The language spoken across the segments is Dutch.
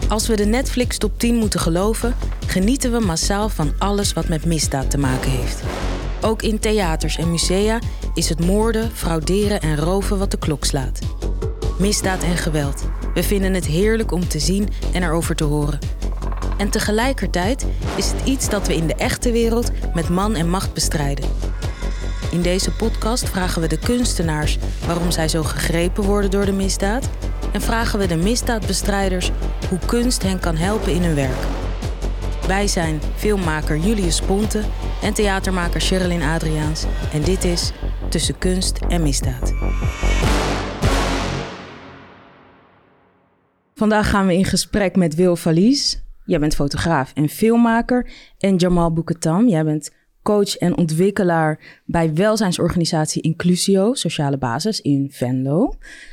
Als we de Netflix top 10 moeten geloven, genieten we massaal van alles wat met misdaad te maken heeft. Ook in theaters en musea is het moorden, frauderen en roven wat de klok slaat. Misdaad en geweld. We vinden het heerlijk om te zien en erover te horen. En tegelijkertijd is het iets dat we in de echte wereld met man en macht bestrijden. In deze podcast vragen we de kunstenaars waarom zij zo gegrepen worden door de misdaad en vragen we de misdaadbestrijders hoe kunst hen kan helpen in hun werk. Wij zijn filmmaker Julius Ponte en theatermaker Sherilyn Adriaans en dit is Tussen Kunst en Misdaad. Vandaag gaan we in gesprek met Wil Valies. Jij bent fotograaf en filmmaker. En Jamal Bouketam, jij bent coach en ontwikkelaar bij welzijnsorganisatie Inclusio, sociale basis in Venlo.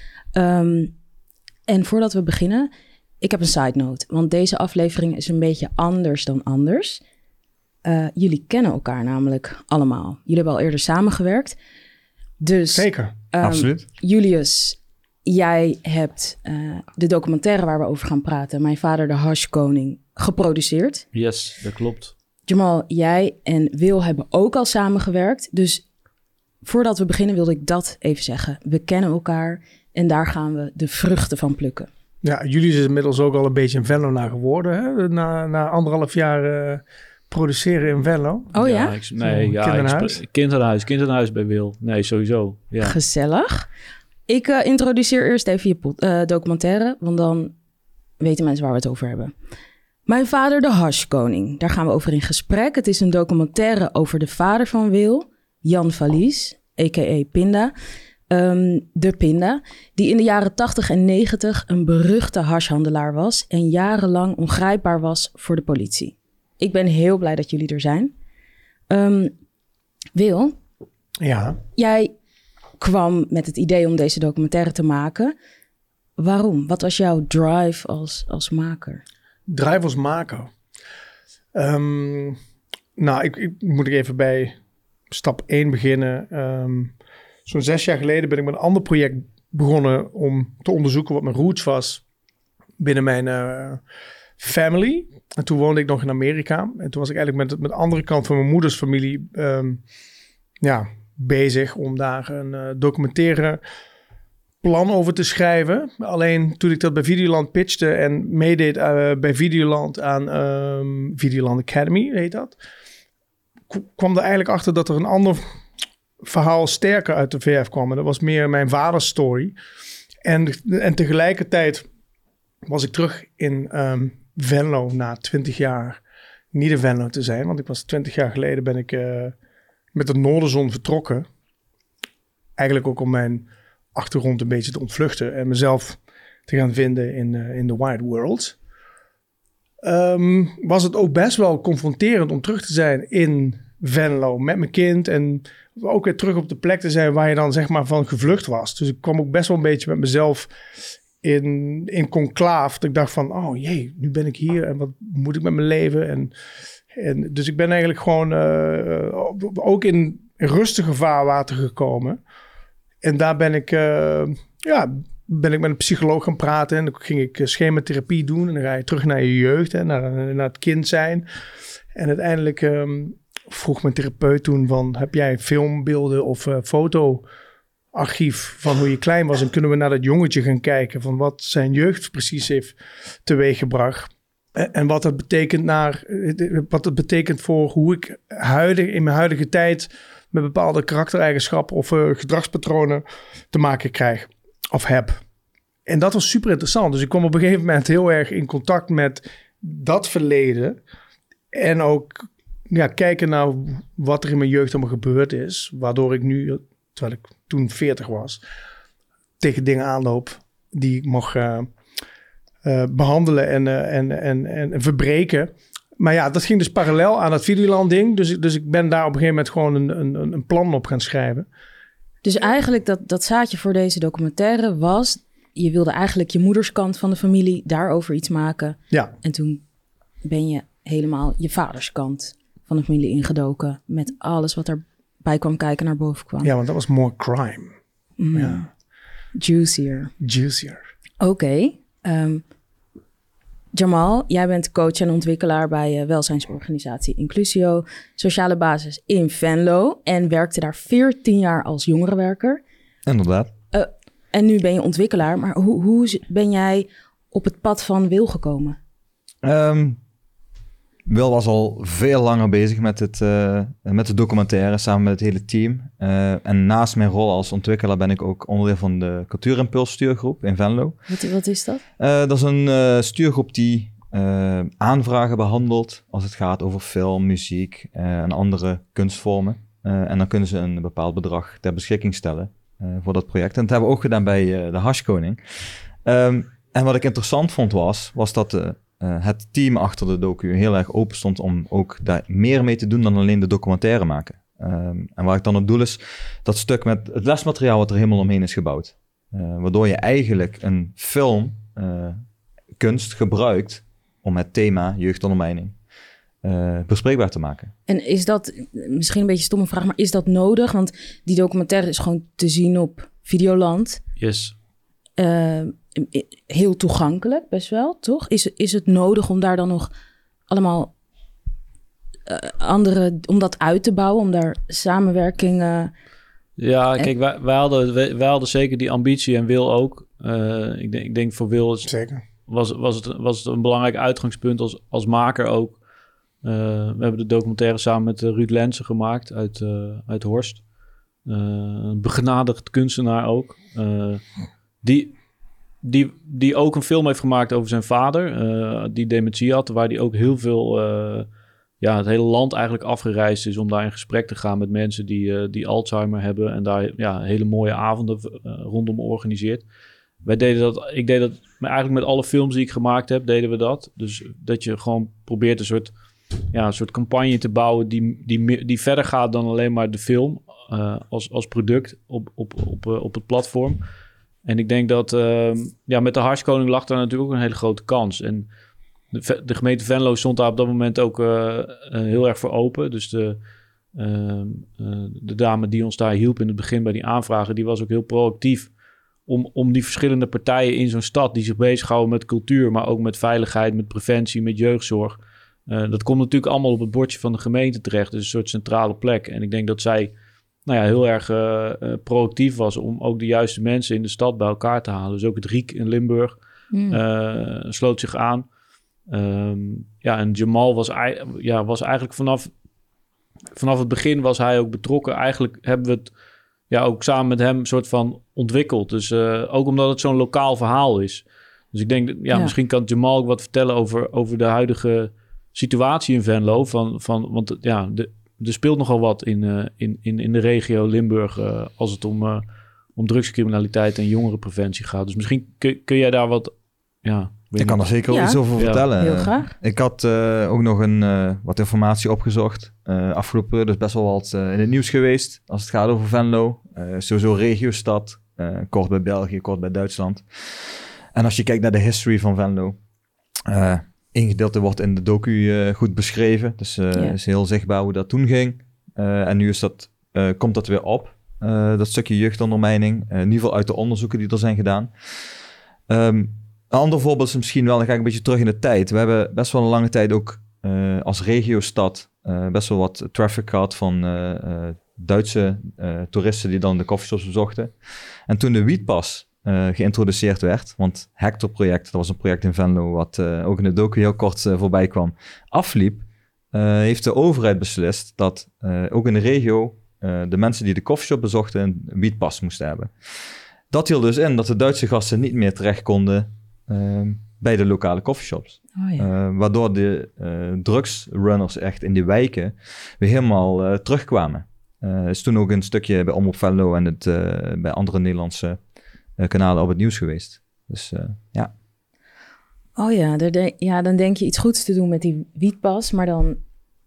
En voordat we beginnen, ik heb een side note. Want deze aflevering is een beetje anders dan anders. Jullie kennen elkaar namelijk allemaal. Jullie hebben al eerder samengewerkt. Dus, zeker, absoluut. Julius, jij hebt de documentaire waar we over gaan praten, Mijn vader de Hashkoning, geproduceerd. Yes, dat klopt. Jamal, jij en Wil hebben ook al samengewerkt. Dus voordat we beginnen wilde ik dat even zeggen. We kennen elkaar en daar gaan we de vruchten van plukken. Ja, jullie is inmiddels ook al een beetje een Venlo geworden. Hè? Na 1,5 jaar produceren in Venlo. Oh ja? Kinderhuis bij Wil. Nee, sowieso. Ja. Gezellig. Ik introduceer eerst even je documentaire, want dan weten mensen waar we het over hebben. Mijn vader de Hashkoning, daar gaan we over in gesprek. Het is een documentaire over de vader van Wil, Jan Valies, a.k.a. Pinda. De Pinda, die in de jaren 80 en 90 een beruchte hashhandelaar was en jarenlang ongrijpbaar was voor de politie. Ik ben heel blij dat jullie er zijn. Wil, ja. Jij kwam met het idee om deze documentaire te maken. Waarom? Wat was jouw drive als maker? Drive als maker? Ik moet even bij stap 1 beginnen. Zo'n 6 jaar geleden ben ik met een ander project begonnen om te onderzoeken wat mijn roots was binnen mijn family. En toen woonde ik nog in Amerika. En toen was ik eigenlijk met de andere kant van mijn moeders familie bezig om daar een documentaire plan over te schrijven. Alleen toen ik dat bij Videoland pitchte en meedeed bij Videoland aan Videoland Academy, heet dat, kwam er eigenlijk achter dat er een ander verhaal sterker uit de VF kwam. En dat was meer mijn vaders story. En tegelijkertijd was ik terug in Venlo na 20 jaar niet in Venlo te zijn. Want ik was 20 jaar geleden ben ik met de Noorderzon vertrokken. Eigenlijk ook om mijn achtergrond een beetje te ontvluchten en mezelf te gaan vinden in de wide world. Was het ook best wel confronterend om terug te zijn in Venlo met mijn kind en ook weer terug op de plek te zijn waar je dan zeg maar van gevlucht was. Dus ik kwam ook best wel een beetje met mezelf in conclaaf. Dat ik dacht van, oh jee, nu ben ik hier en wat moet ik met mijn leven? En dus ik ben eigenlijk gewoon ook in rustige vaarwater gekomen. En daar ben ik met een psycholoog gaan praten. En dan ging ik schematherapie doen. En dan ga je terug naar je jeugd, hè, naar het kind zijn. En uiteindelijk vroeg mijn therapeut toen van, heb jij filmbeelden of fotoarchief van hoe je klein was? En kunnen we naar dat jongetje gaan kijken van wat zijn jeugd precies heeft teweeggebracht? En wat dat betekent voor hoe ik in mijn huidige tijd met bepaalde karaktereigenschappen of gedragspatronen te maken krijg of heb. En dat was super interessant. Dus ik kwam op een gegeven moment heel erg in contact met dat verleden. En ook kijken naar wat er in mijn jeugd allemaal gebeurd is. Waardoor ik nu, terwijl ik toen 40 was, tegen dingen aanloop die ik mocht behandelen en verbreken. Maar ja, dat ging dus parallel aan dat Videoland ding. Dus ik ben daar op een gegeven moment gewoon een plan op gaan schrijven. Dus eigenlijk dat zaadje voor deze documentaire was, je wilde eigenlijk je moederskant van de familie daarover iets maken. Ja. En toen ben je helemaal je vaderskant van de familie ingedoken met alles wat erbij kwam kijken naar boven kwam. Ja, want dat was more crime. Ja. Juicier. Juicier. Oké. Jamal, jij bent coach en ontwikkelaar bij welzijnsorganisatie Inclusio, sociale basis in Venlo en werkte daar 14 jaar als jongerenwerker. Inderdaad. En nu ben je ontwikkelaar, maar hoe ben jij op het pad van Wil gekomen? Wil was al veel langer bezig met de documentaire samen met het hele team. En naast mijn rol als ontwikkelaar ben ik ook onderdeel van de Cultuurimpuls stuurgroep in Venlo. Wat is dat? Dat is een stuurgroep die aanvragen behandelt als het gaat over film, muziek en andere kunstvormen. En dan kunnen ze een bepaald bedrag ter beschikking stellen voor dat project. En dat hebben we ook gedaan bij de Hashkoning. En wat ik interessant vond was dat het team achter de docu heel erg open stond om ook daar meer mee te doen dan alleen de documentaire maken. En waar ik dan op doel is, dat stuk met het lesmateriaal wat er helemaal omheen is gebouwd. Waardoor je eigenlijk een film, kunst gebruikt om het thema jeugdondermijning bespreekbaar te maken. En is dat, misschien een beetje een stomme vraag, maar is dat nodig? Want die documentaire is gewoon te zien op Videoland. Yes. Heel toegankelijk, best wel, toch? Is het nodig om daar dan nog allemaal om dat uit te bouwen, om daar samenwerking... Ja, kijk, wij hadden zeker die ambitie en Wil ook. Ik denk voor Wil Zeker. Was het een belangrijk uitgangspunt als maker ook. We hebben de documentaire samen met Ruud Lensen gemaakt uit Horst. Een begenadigd kunstenaar ook. Die ook een film heeft gemaakt over zijn vader, die dementie had, waar die ook heel veel, het hele land eigenlijk afgereisd is om daar in gesprek te gaan met mensen die Alzheimer hebben en daar hele mooie avonden rondom organiseert. Ik deed dat eigenlijk met alle films die ik gemaakt heb, deden we dat. Dus dat je gewoon probeert een soort campagne te bouwen die verder gaat dan alleen maar de film als product op het platform. En ik denk dat met de Hashkoning lag daar natuurlijk ook een hele grote kans. En de gemeente Venlo stond daar op dat moment ook heel erg voor open. Dus de dame die ons daar hielp in het begin bij die aanvragen, die was ook heel proactief om die verschillende partijen in zo'n stad die zich bezighouden met cultuur, maar ook met veiligheid, met preventie, met jeugdzorg. Dat komt natuurlijk allemaal op het bordje van de gemeente terecht. Dus een soort centrale plek. En ik denk dat zij heel erg proactief was om ook de juiste mensen in de stad bij elkaar te halen. Dus ook het Riek in Limburg sloot zich aan. En Jamal was eigenlijk vanaf het begin was hij ook betrokken. Eigenlijk hebben we het ook samen met hem een soort van ontwikkeld. Dus ook omdat het zo'n lokaal verhaal is. Dus ik denk, misschien kan Jamal ook wat vertellen over de huidige situatie in Venlo. Want er speelt nogal wat in de regio Limburg als het om drugscriminaliteit en jongerenpreventie gaat. Dus misschien kun jij daar wat... Ik kan er zeker iets over vertellen. Heel graag. Ik had ook nog wat informatie opgezocht. Afgelopen dus best wel wat in het nieuws geweest als het gaat over Venlo. Sowieso regiostad, kort bij België, kort bij Duitsland. En als je kijkt naar de history van Venlo... Eén gedeelte wordt in de docu goed beschreven. Dus is heel zichtbaar hoe dat toen ging. En nu komt dat weer op. Dat stukje jeugdondermijning. In ieder geval uit de onderzoeken die er zijn gedaan. Een ander voorbeeld is misschien wel, dan ga ik een beetje terug in de tijd. We hebben best wel een lange tijd ook als regiostad best wel wat traffic gehad van Duitse toeristen die dan de coffeeshops bezochten. En toen de wietpas geïntroduceerd werd, want Hector-project, dat was een project in Venlo wat ook in de docu heel kort voorbij kwam, afliep, heeft de overheid beslist dat ook in de regio de mensen die de coffeeshop bezochten een wietpas moesten hebben. Dat hield dus in dat de Duitse gasten niet meer terecht konden bij de lokale coffeeshops. Waardoor de drugsrunners echt in die wijken weer helemaal terugkwamen. Is toen ook een stukje bij Omroep Venlo en bij andere Nederlandse kanalen op het nieuws geweest. Dus ja. Oh ja, dan denk je iets goeds te doen met die wietpas, maar dan...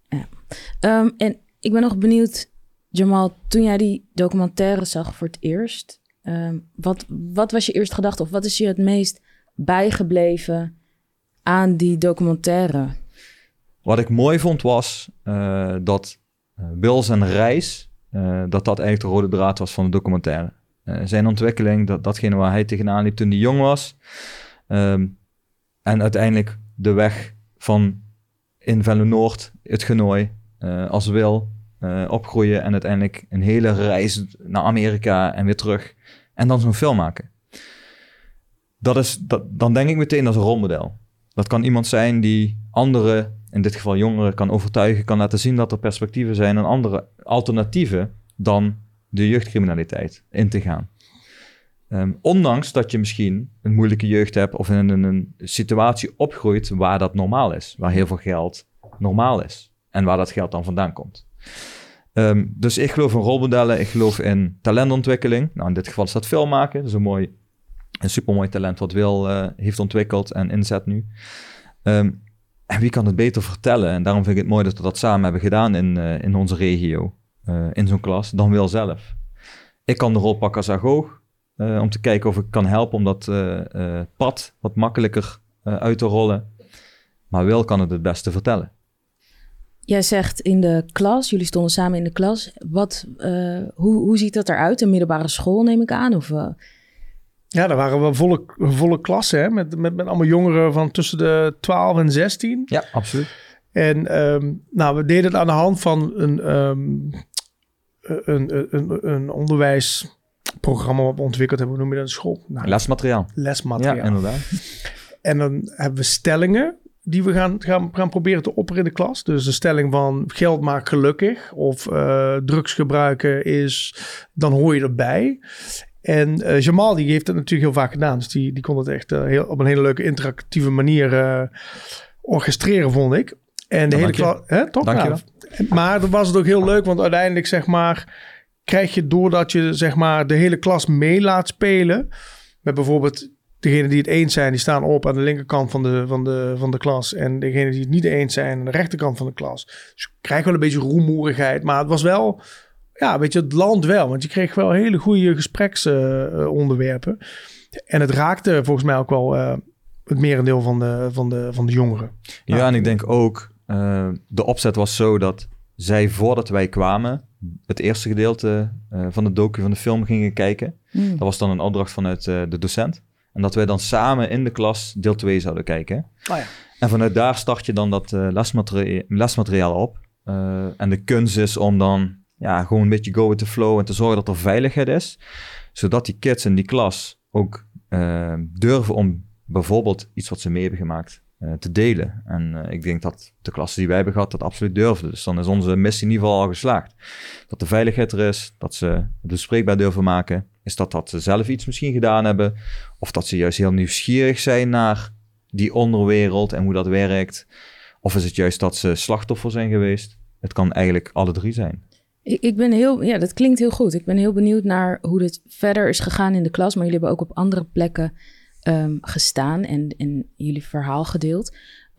Ja. En ik ben nog benieuwd, Jamal, toen jij die documentaire zag voor het eerst, wat was je eerste gedachte of wat is je het meest bijgebleven aan die documentaire? Wat ik mooi vond was dat Wil zijn reis, dat eigenlijk de rode draad was van de documentaire. Zijn ontwikkeling, datgene waar hij tegenaan liep toen hij jong was. En En uiteindelijk de weg van in Venlo-Noord, het Genooi, als wil opgroeien. En uiteindelijk een hele reis naar Amerika en weer terug. En dan zo'n film maken. Dan denk ik meteen als een rolmodel. Dat kan iemand zijn die anderen, in dit geval jongeren, kan overtuigen, kan laten zien dat er perspectieven zijn en andere alternatieven dan de jeugdcriminaliteit in te gaan. Ondanks dat je misschien een moeilijke jeugd hebt of in een situatie opgroeit waar dat normaal is. Waar heel veel geld normaal is. En waar dat geld dan vandaan komt. Dus ik geloof in rolmodellen, ik geloof in talentontwikkeling. Nou, in dit geval is dat film maken. Dat is een supermooi talent wat Wil heeft ontwikkeld en inzet nu. En wie kan het beter vertellen? En daarom vind ik het mooi dat we dat samen hebben gedaan in onze regio. In zo'n klas, dan Wil zelf. Ik kan de rol pakken als agoog. Om te kijken of ik kan helpen om dat pad wat makkelijker uit te rollen. Maar Wil kan het beste vertellen. Jij zegt in de klas, jullie stonden samen in de klas. Hoe ziet dat eruit? Een middelbare school neem ik aan? Of, Ja, daar waren we volle klassen, hè? Met allemaal jongeren van tussen de 12 en 16. Ja, absoluut. En we deden het aan de hand van een onderwijsprogramma wat we ontwikkeld hebben. Hoe noem je dat in school? Lesmateriaal. Lesmateriaal. Ja, inderdaad. En dan hebben we stellingen die we gaan proberen te opperen in de klas. Dus de stelling van geld maakt gelukkig. Of drugs gebruiken dan hoor je erbij. En Jamal die heeft het natuurlijk heel vaak gedaan. Dus die kon het echt op een hele leuke interactieve manier orchestreren, vond ik. En de hele klas... Toch? Dank je wel. Maar dan was het ook heel leuk, want uiteindelijk zeg maar krijg je doordat je zeg maar de hele klas mee laat spelen. Met bijvoorbeeld degenen die het eens zijn, die staan op aan de linkerkant van de klas. En degenen die het niet eens zijn aan de rechterkant van de klas. Dus je krijgt wel een beetje rumoerigheid. Maar het was wel, weet je, het land wel. Want je kreeg wel hele goede gespreksonderwerpen. En het raakte volgens mij ook wel het merendeel van de jongeren. Ja, en ik denk ook, de opzet was zo dat zij voordat wij kwamen, het eerste gedeelte van de docu van de film gingen kijken. Dat was dan een opdracht vanuit de docent. En dat wij dan samen in de klas deel 2 zouden kijken. En vanuit daar start je dan dat lesmateriaal op. En de kunst is om dan gewoon een beetje go with the flow en te zorgen dat er veiligheid is. Zodat die kids in die klas ook durven om bijvoorbeeld iets wat ze mee hebben gemaakt te delen. En ik denk dat de klassen die wij hebben gehad dat absoluut durfden. Dus dan is onze missie in ieder geval al geslaagd. Dat de veiligheid er is, dat ze het bespreekbaar durven maken. Is dat ze zelf iets misschien gedaan hebben. Of dat ze juist heel nieuwsgierig zijn naar die onderwereld en hoe dat werkt. Of is het juist dat ze slachtoffer zijn geweest. Het kan eigenlijk alle drie zijn. Ik ben dat klinkt heel goed. Ik ben heel benieuwd naar hoe dit verder is gegaan in de klas. Maar jullie hebben ook op andere plekken gestaan en jullie verhaal gedeeld.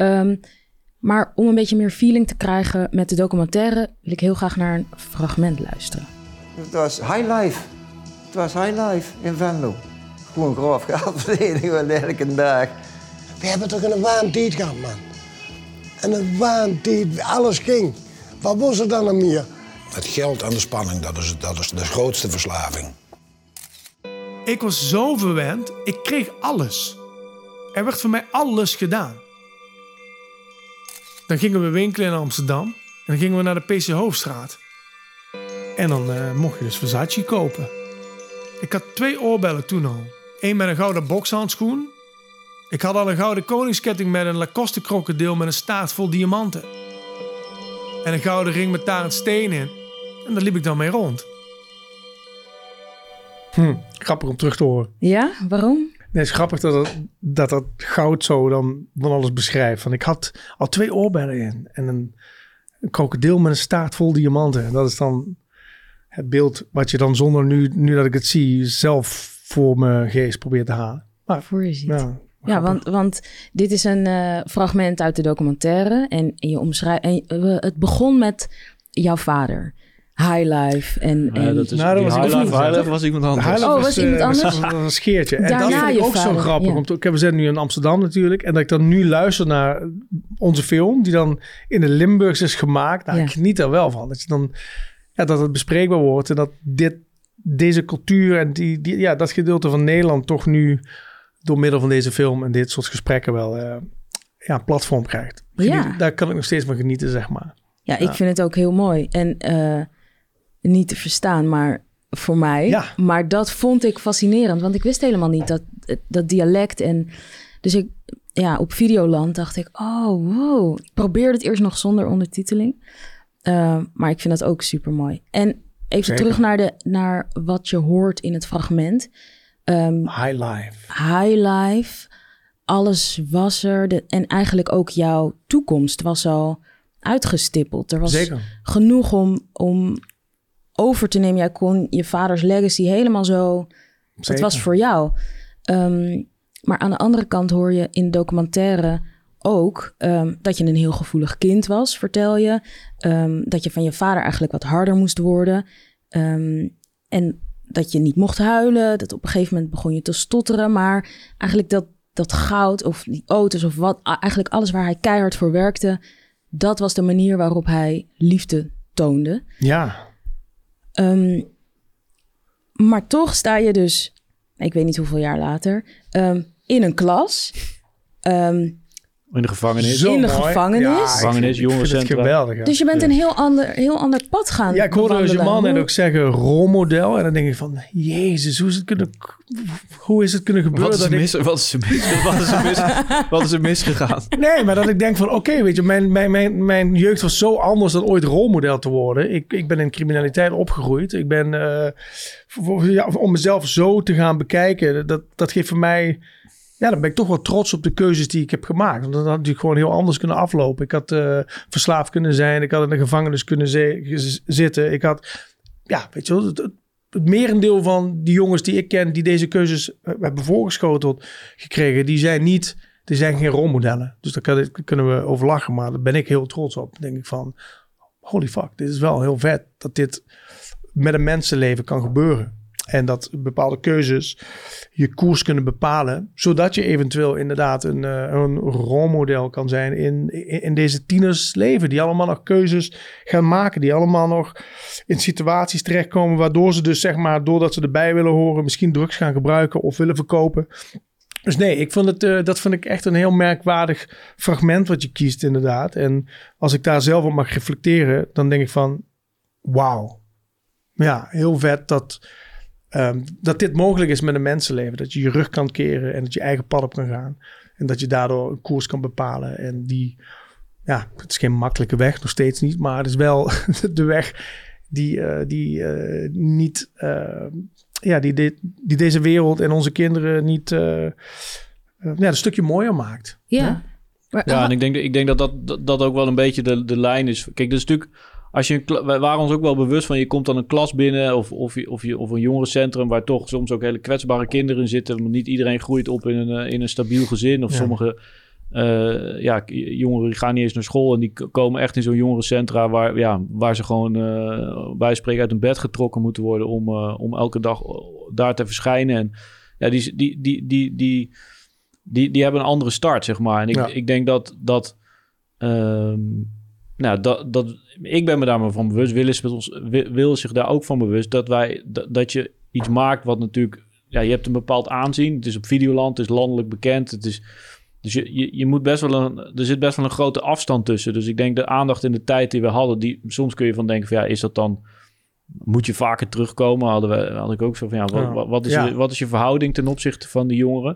Maar om een beetje meer feeling te krijgen met de documentaire wil ik heel graag naar een fragment luisteren. Het was high life. Het was high life in Venlo. Gewoon grof geld verdienen elke dag. We hebben toch een waantijd gehad, man. En een waantijd, alles ging. Wat was er dan nog meer? Het geld en de spanning, dat is de grootste verslaving. Ik was zo verwend, ik kreeg alles. Er werd voor mij alles gedaan. Dan gingen we winkelen in Amsterdam. En dan gingen we naar de PC Hoofdstraat. En dan mocht je dus Versace kopen. Ik had 2 oorbellen toen al. 1 met een gouden bokshandschoen. Ik had al een gouden koningsketting met een Lacoste krokodil met een staart vol diamanten. En een gouden ring met daar een steen in. En daar liep ik dan mee rond. Grappig om terug te horen. Ja, waarom? Nee, het is grappig dat goud zo dan alles beschrijft. Van ik had al 2 oorbellen in. En een krokodil met een staart vol diamanten. En dat is dan het beeld wat je dan zonder nu dat ik het zie zelf voor mijn geest probeert te halen. Maar, voor je ziet. Ja, want dit is een fragment uit de documentaire. En je omschrijft. Het begon met jouw vader. Highlife. Highlife was iemand anders. Was iemand anders? Dat was een scheertje. En daarna dat vind ik ook zo grappig. Ja. We zijn nu in Amsterdam natuurlijk. En dat ik dan nu luister naar onze film. Die dan in de Limburgs is gemaakt. Nou, ik geniet er wel van. Dat je dan... dat het bespreekbaar wordt. En dat deze cultuur en dat gedeelte van Nederland toch nu door middel van deze film en dit soort gesprekken wel een platform krijgt. Daar kan ik nog steeds van genieten, zeg maar. Ja, ik vind het ook heel mooi. En niet te verstaan, maar voor mij. Ja. Maar dat vond ik fascinerend, want ik wist helemaal niet dat dialect. En dus op Videoland dacht ik, oh, wow. Ik probeerde het eerst nog zonder ondertiteling. Maar ik vind dat ook super mooi. En even terug naar wat je hoort in het fragment. High life. Alles was er. En eigenlijk ook jouw toekomst was al uitgestippeld. Er was genoeg om over te nemen. Jij kon je vaders legacy helemaal zo... Dat was voor jou. Maar aan de andere kant hoor je in de documentaire ook... dat je een heel gevoelig kind was, vertel je. Dat je van je vader eigenlijk wat harder moest worden. En dat je niet mocht huilen. Dat op een gegeven moment begon je te stotteren. Maar eigenlijk dat goud of die auto's of wat... Eigenlijk alles waar hij keihard voor werkte... dat was de manier waarop hij liefde toonde. Ja. Maar toch sta je dus... Ik weet niet hoeveel jaar later... in een klas... in de gevangenis. Gevangenis, jongerencentra. Geweldig. Ja. Dus je bent een heel ander pad gaan. Ja, ik hoorde je man net ook zeggen rolmodel. En dan denk ik van, Jezus, hoe is het kunnen gebeuren? Wat is er misgegaan? Nee, maar dat ik denk van, oké, weet je, mijn jeugd was zo anders dan ooit rolmodel te worden. Ik ben in criminaliteit opgegroeid. Ik ben, om mezelf zo te gaan bekijken, dat geeft voor mij... Ja, dan ben ik toch wel trots op de keuzes die ik heb gemaakt. Want dat had natuurlijk gewoon heel anders kunnen aflopen. Ik had verslaafd kunnen zijn. Ik had in de gevangenis kunnen zitten. Ik had, weet je wel, het merendeel van die jongens die ik ken... die deze keuzes hebben voorgeschoteld gekregen... die zijn geen rolmodellen. Dus daar kunnen we over lachen. Maar daar ben ik heel trots op. Dan denk ik van, holy fuck, dit is wel heel vet... dat dit met een mensenleven kan gebeuren. En dat bepaalde keuzes je koers kunnen bepalen. Zodat je eventueel inderdaad een rolmodel kan zijn in deze tieners leven. Die allemaal nog keuzes gaan maken. Die allemaal nog in situaties terechtkomen. Waardoor ze dus zeg maar, doordat ze erbij willen horen, misschien drugs gaan gebruiken of willen verkopen. Dus nee, dat vind ik echt een heel merkwaardig fragment wat je kiest inderdaad. En als ik daar zelf op mag reflecteren, dan denk ik van wauw. Ja, heel vet dat dit mogelijk is met een mensenleven. Dat je je rug kan keren en dat je eigen pad op kan gaan. En dat je daardoor een koers kan bepalen. En het is geen makkelijke weg, nog steeds niet. Maar het is wel de weg die deze wereld en onze kinderen niet een stukje mooier maakt. Ja. En ik denk dat ook wel een beetje de lijn is. Kijk, dat is natuurlijk... Wij waren ons ook wel bewust van... je komt dan een klas binnen of een jongerencentrum... waar toch soms ook hele kwetsbare kinderen in zitten. Want niet iedereen groeit op in een stabiel gezin. Of sommige jongeren gaan niet eens naar school... en die komen echt in zo'n jongerencentra... waar ze gewoon bij spreken uit hun bed getrokken moeten worden... om elke dag daar te verschijnen. En ja, die hebben een andere start, zeg maar. En ik denk dat ik ben me daar maar van bewust. Wil zich daar ook van bewust dat je iets maakt wat natuurlijk... Ja, je hebt een bepaald aanzien. Het is op Videoland, het is landelijk bekend. Dus je moet er zit best wel een grote afstand tussen. Dus ik denk de aandacht in de tijd die we hadden... soms kun je van denken van is dat dan... Moet je vaker terugkomen? Had ik ook zo van wat is je verhouding ten opzichte van die jongeren?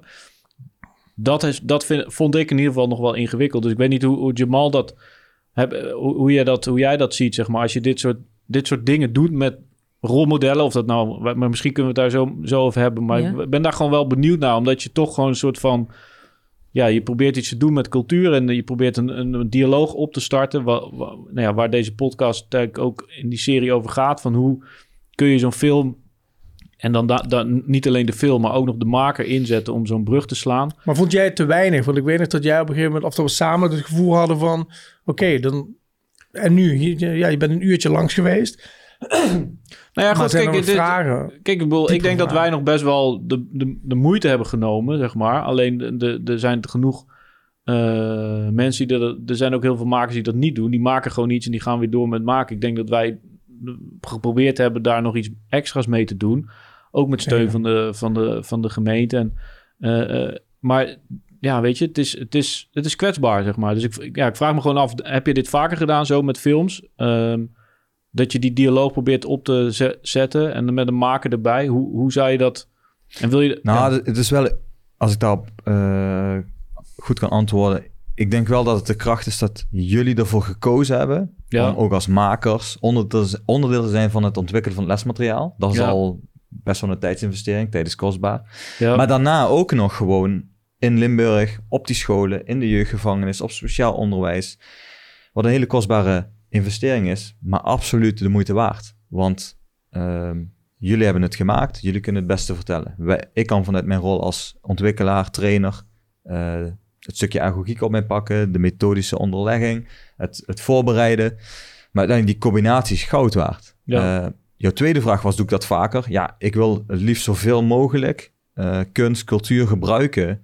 Vond ik in ieder geval nog wel ingewikkeld. Dus ik weet niet hoe Jamal dat... Hoe jij dat ziet, zeg maar. Als je dit soort dingen doet met rolmodellen... of dat nou... Maar misschien kunnen we het daar zo over hebben. Maar ik ben daar gewoon wel benieuwd naar. Omdat je toch gewoon een soort van... Ja, je probeert iets te doen met cultuur... en je probeert een dialoog op te starten... waar deze podcast ook in die serie over gaat... van hoe kun je zo'n film... en dan niet alleen de film... maar ook nog de maker inzetten om zo'n brug te slaan. Maar vond jij het te weinig? Want ik weet nog dat jij op een gegeven moment... of dat we samen het gevoel hadden van... Oké, dan... En nu? Je bent een uurtje langs geweest... Nou ja, goed, ik denk dat wij nog best wel de moeite hebben genomen, zeg maar. Alleen er zijn genoeg mensen er zijn ook heel veel makers die dat niet doen. Die maken gewoon iets en die gaan weer door met maken. Ik denk dat wij geprobeerd hebben daar nog iets extra's mee te doen. Ook met steun van de gemeente. Maar ja, weet je, het is kwetsbaar, zeg maar. Dus ik vraag me gewoon af, heb je dit vaker gedaan zo met films? Dat je die dialoog probeert op te zetten en met een maker erbij. Hoe zou je dat... En wil je... Nou, het is wel... Als ik daarop goed kan antwoorden... Ik denk wel dat het de kracht is dat jullie ervoor gekozen hebben... om ook als makers onderdeel te zijn van het ontwikkelen van lesmateriaal. Dat is al best wel een tijdsinvestering, tijd is kostbaar. Ja. Maar daarna ook nog gewoon in Limburg, op die scholen, in de jeugdgevangenis, op speciaal onderwijs. Wat een hele kostbare investering is, maar absoluut de moeite waard. Want jullie hebben het gemaakt, jullie kunnen het beste vertellen. Ik kan vanuit mijn rol als ontwikkelaar, trainer... het stukje agogiek op mij pakken, de methodische onderlegging, het voorbereiden. Maar uiteindelijk die combinatie is goud waard. Ja. Jouw tweede vraag was, doe ik dat vaker? Ja, ik wil het liefst zoveel mogelijk kunst, cultuur gebruiken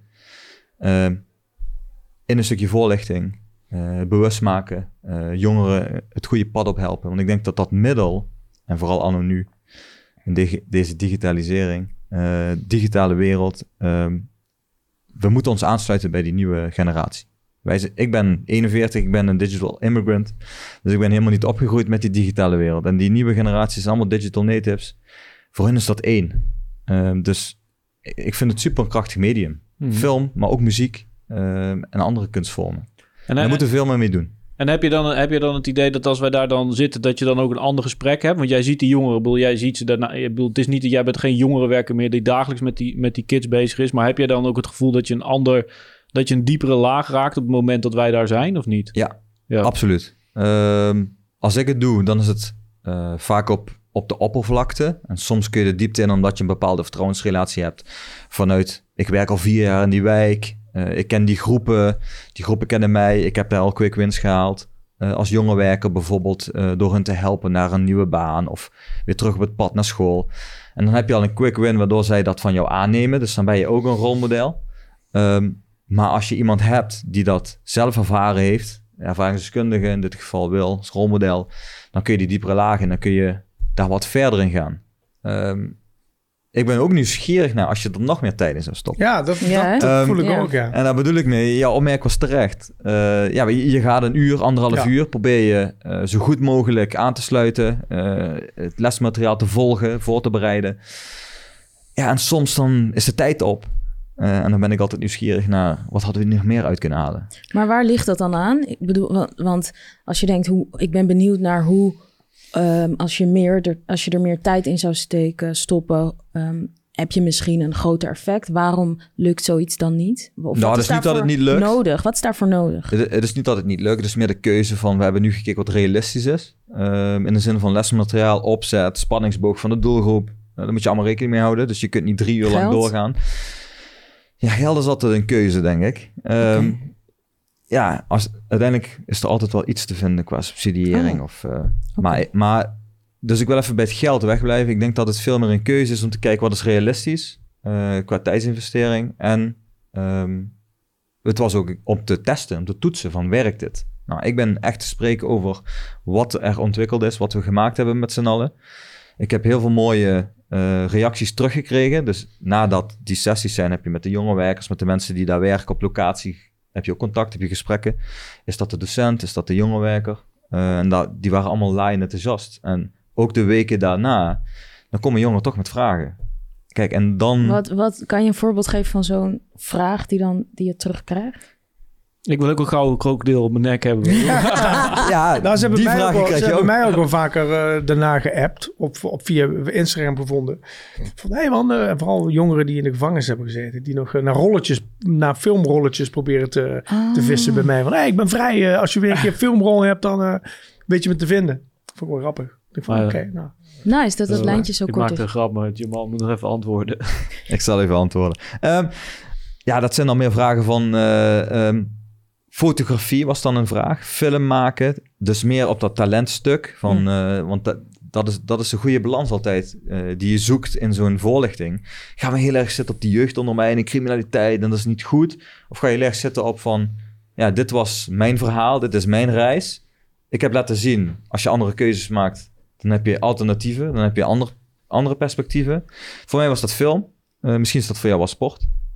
in een stukje voorlichting. Bewust maken, jongeren het goede pad op helpen. Want ik denk dat dat middel, en vooral anno nu, in deze digitalisering, digitale wereld... we moeten ons aansluiten bij die nieuwe generatie. Ik ben 41, ik ben een digital immigrant. Dus ik ben helemaal niet opgegroeid met die digitale wereld. En die nieuwe generatie zijn allemaal digital natives. Voor hen is dat één. Dus ik vind het super een krachtig medium. Film, maar ook muziek en andere kunstvormen. En daar moeten we veel meer mee doen. En heb je dan het idee dat als wij daar dan zitten... dat je dan ook een ander gesprek hebt? Want jij ziet die jongeren, jij ziet ze daarna... het is niet dat jij bent geen jongerenwerker meer... die dagelijks met die kids bezig is. Maar heb jij dan ook het gevoel dat je een diepere laag raakt... op het moment dat wij daar zijn, of niet? Ja. Absoluut. Als ik het doe, dan is het vaak op de oppervlakte. En soms kun je de diepte in... omdat je een bepaalde vertrouwensrelatie hebt... vanuit, ik werk al 4 jaar in die wijk... ik ken die groepen kennen mij. Ik heb daar al quick wins gehaald. Als jonge werker bijvoorbeeld door hen te helpen naar een nieuwe baan of weer terug op het pad naar school. En dan heb je al een quick win waardoor zij dat van jou aannemen. Dus dan ben je ook een rolmodel. Maar als je iemand hebt die dat zelf ervaren heeft, ervaringsdeskundige in dit geval wil, als rolmodel, dan kun je die diepere laag in, dan kun je daar wat verder in gaan. Ik ben ook nieuwsgierig naar als je er nog meer tijd in zou stoppen. Ja, dat voel ik ook, ja. En daar bedoel ik mee, jouw opmerking was terecht. Je gaat 1 uur, 1,5 uur, probeer je zo goed mogelijk aan te sluiten, het lesmateriaal te volgen, voor te bereiden. Ja, en soms dan is de tijd op. En dan ben ik altijd nieuwsgierig naar, wat hadden we nog meer uit kunnen halen? Maar waar ligt dat dan aan? Ik bedoel, want als je denkt, ik ben benieuwd naar hoe... als je er meer tijd in zou stoppen, heb je misschien een groter effect. Waarom lukt zoiets dan niet? Het is niet dat het niet lukt. Nodig? Wat is daarvoor nodig? Het is niet dat het niet lukt. Het is meer de keuze van, we hebben nu gekeken wat realistisch is. In de zin van lesmateriaal, opzet, spanningsboog van de doelgroep. Daar moet je allemaal rekening mee houden. Dus je kunt niet 3 uur lang doorgaan. Ja, geld is altijd een keuze, denk ik. Ja, uiteindelijk is er altijd wel iets te vinden qua subsidiëring. Maar dus ik wil even bij het geld wegblijven. Ik denk dat het veel meer een keuze is om te kijken wat is realistisch qua tijdsinvestering. En het was ook om te testen, om te toetsen van werkt dit? Nou, ik ben echt te spreken over wat er ontwikkeld is, wat we gemaakt hebben met z'n allen. Ik heb heel veel mooie reacties teruggekregen. Dus nadat die sessies zijn, heb je met de jonge werkers, met de mensen die daar werken op locatie, heb je ook contact, heb je gesprekken. Is dat de docent? Is dat de jonge werker? Die waren allemaal laaiend enthousiast. En ook de weken daarna, dan komen jongeren toch met vragen. Kijk, en dan... Wat kan je een voorbeeld geven van zo'n vraag die je terugkrijgt? Ik wil ook een gouden krokodil op mijn nek hebben. Nou, ze hebben mij ook wel vaker daarna geappt. Via Instagram gevonden. Van, hey man, vooral jongeren die in de gevangenis hebben gezeten. Die nog naar filmrolletjes proberen te vissen bij mij. Van, hey, ik ben vrij. Als je weer een keer filmrol hebt, dan weet je me te vinden. Vond ik wel grappig. Ik vond, nou. Nice, dat lijntje zo kort is. Ik maakte een grap, maar Jamal moet nog even antwoorden. Ik zal even antwoorden. Dat zijn dan meer vragen van... fotografie was dan een vraag. Film maken. Dus meer op dat talentstuk. Want dat is een goede balans altijd. Die je zoekt in zo'n voorlichting. Gaan we heel erg zitten op die jeugdondermijning, criminaliteit. En dat is niet goed. Of ga je heel erg zitten op van... Ja, dit was mijn verhaal. Dit is mijn reis. Ik heb laten zien. Als je andere keuzes maakt. Dan heb je alternatieven. Dan heb je andere perspectieven. Voor mij was dat film. Misschien is dat voor jou wel sport.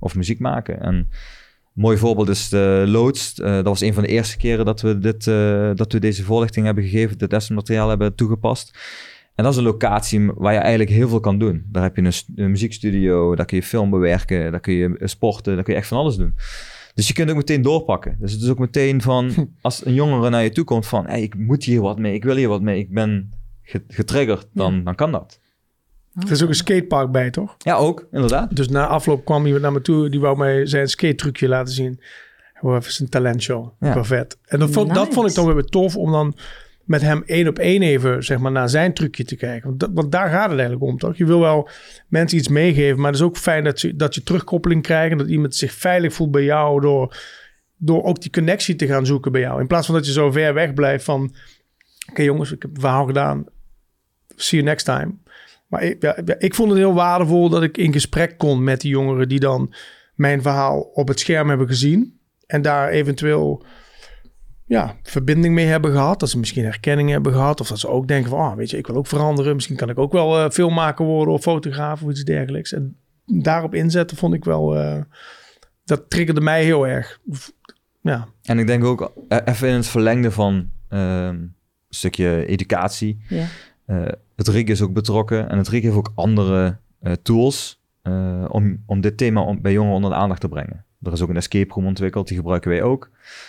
of muziek maken. En een mooi voorbeeld is de loods. Dat was een van de eerste keren dat we deze voorlichting hebben gegeven, dit lesmateriaal hebben toegepast. En dat is een locatie waar je eigenlijk heel veel kan doen. Daar heb je een muziekstudio, daar kun je film bewerken, daar kun je sporten, daar kun je echt van alles doen. Dus je kunt ook meteen doorpakken. Dus het is ook meteen van, als een jongere naar je toe komt van, hey, ik moet hier wat mee, ik wil hier wat mee, ik ben getriggerd, dan kan dat. Er is ook een skatepark bij, toch? Ja, ook, inderdaad. Dus na afloop kwam iemand naar me toe, die wou mij zijn skate trucje laten zien. Gewoon even zijn talentshow. Ja. Perfect. En dat vond ik toch weer tof om dan met hem 1-op-1 even, zeg maar, naar zijn trucje te kijken. Want daar gaat het eigenlijk om, toch? Je wil wel mensen iets meegeven, maar het is ook fijn dat je terugkoppeling krijgt en dat iemand zich veilig voelt bij jou door ook die connectie te gaan zoeken bij jou. In plaats van dat je zo ver weg blijft van, oké, jongens, ik heb het verhaal gedaan. See you next time. Maar ik vond het heel waardevol dat ik in gesprek kon met die jongeren die dan mijn verhaal op het scherm hebben gezien en daar eventueel verbinding mee hebben gehad. Dat ze misschien herkenning hebben gehad. Of dat ze ook denken van, weet je, ik wil ook veranderen. Misschien kan ik ook wel filmmaker worden of fotograaf of iets dergelijks. En daarop inzetten vond ik wel, dat triggerde mij heel erg. Ja. En ik denk ook even in het verlengde van een stukje educatie. Ja. Het RIG is ook betrokken. En het RIG heeft ook andere tools om dit thema bij jongeren onder de aandacht te brengen. Er is ook een escape room ontwikkeld. Die gebruiken wij ook.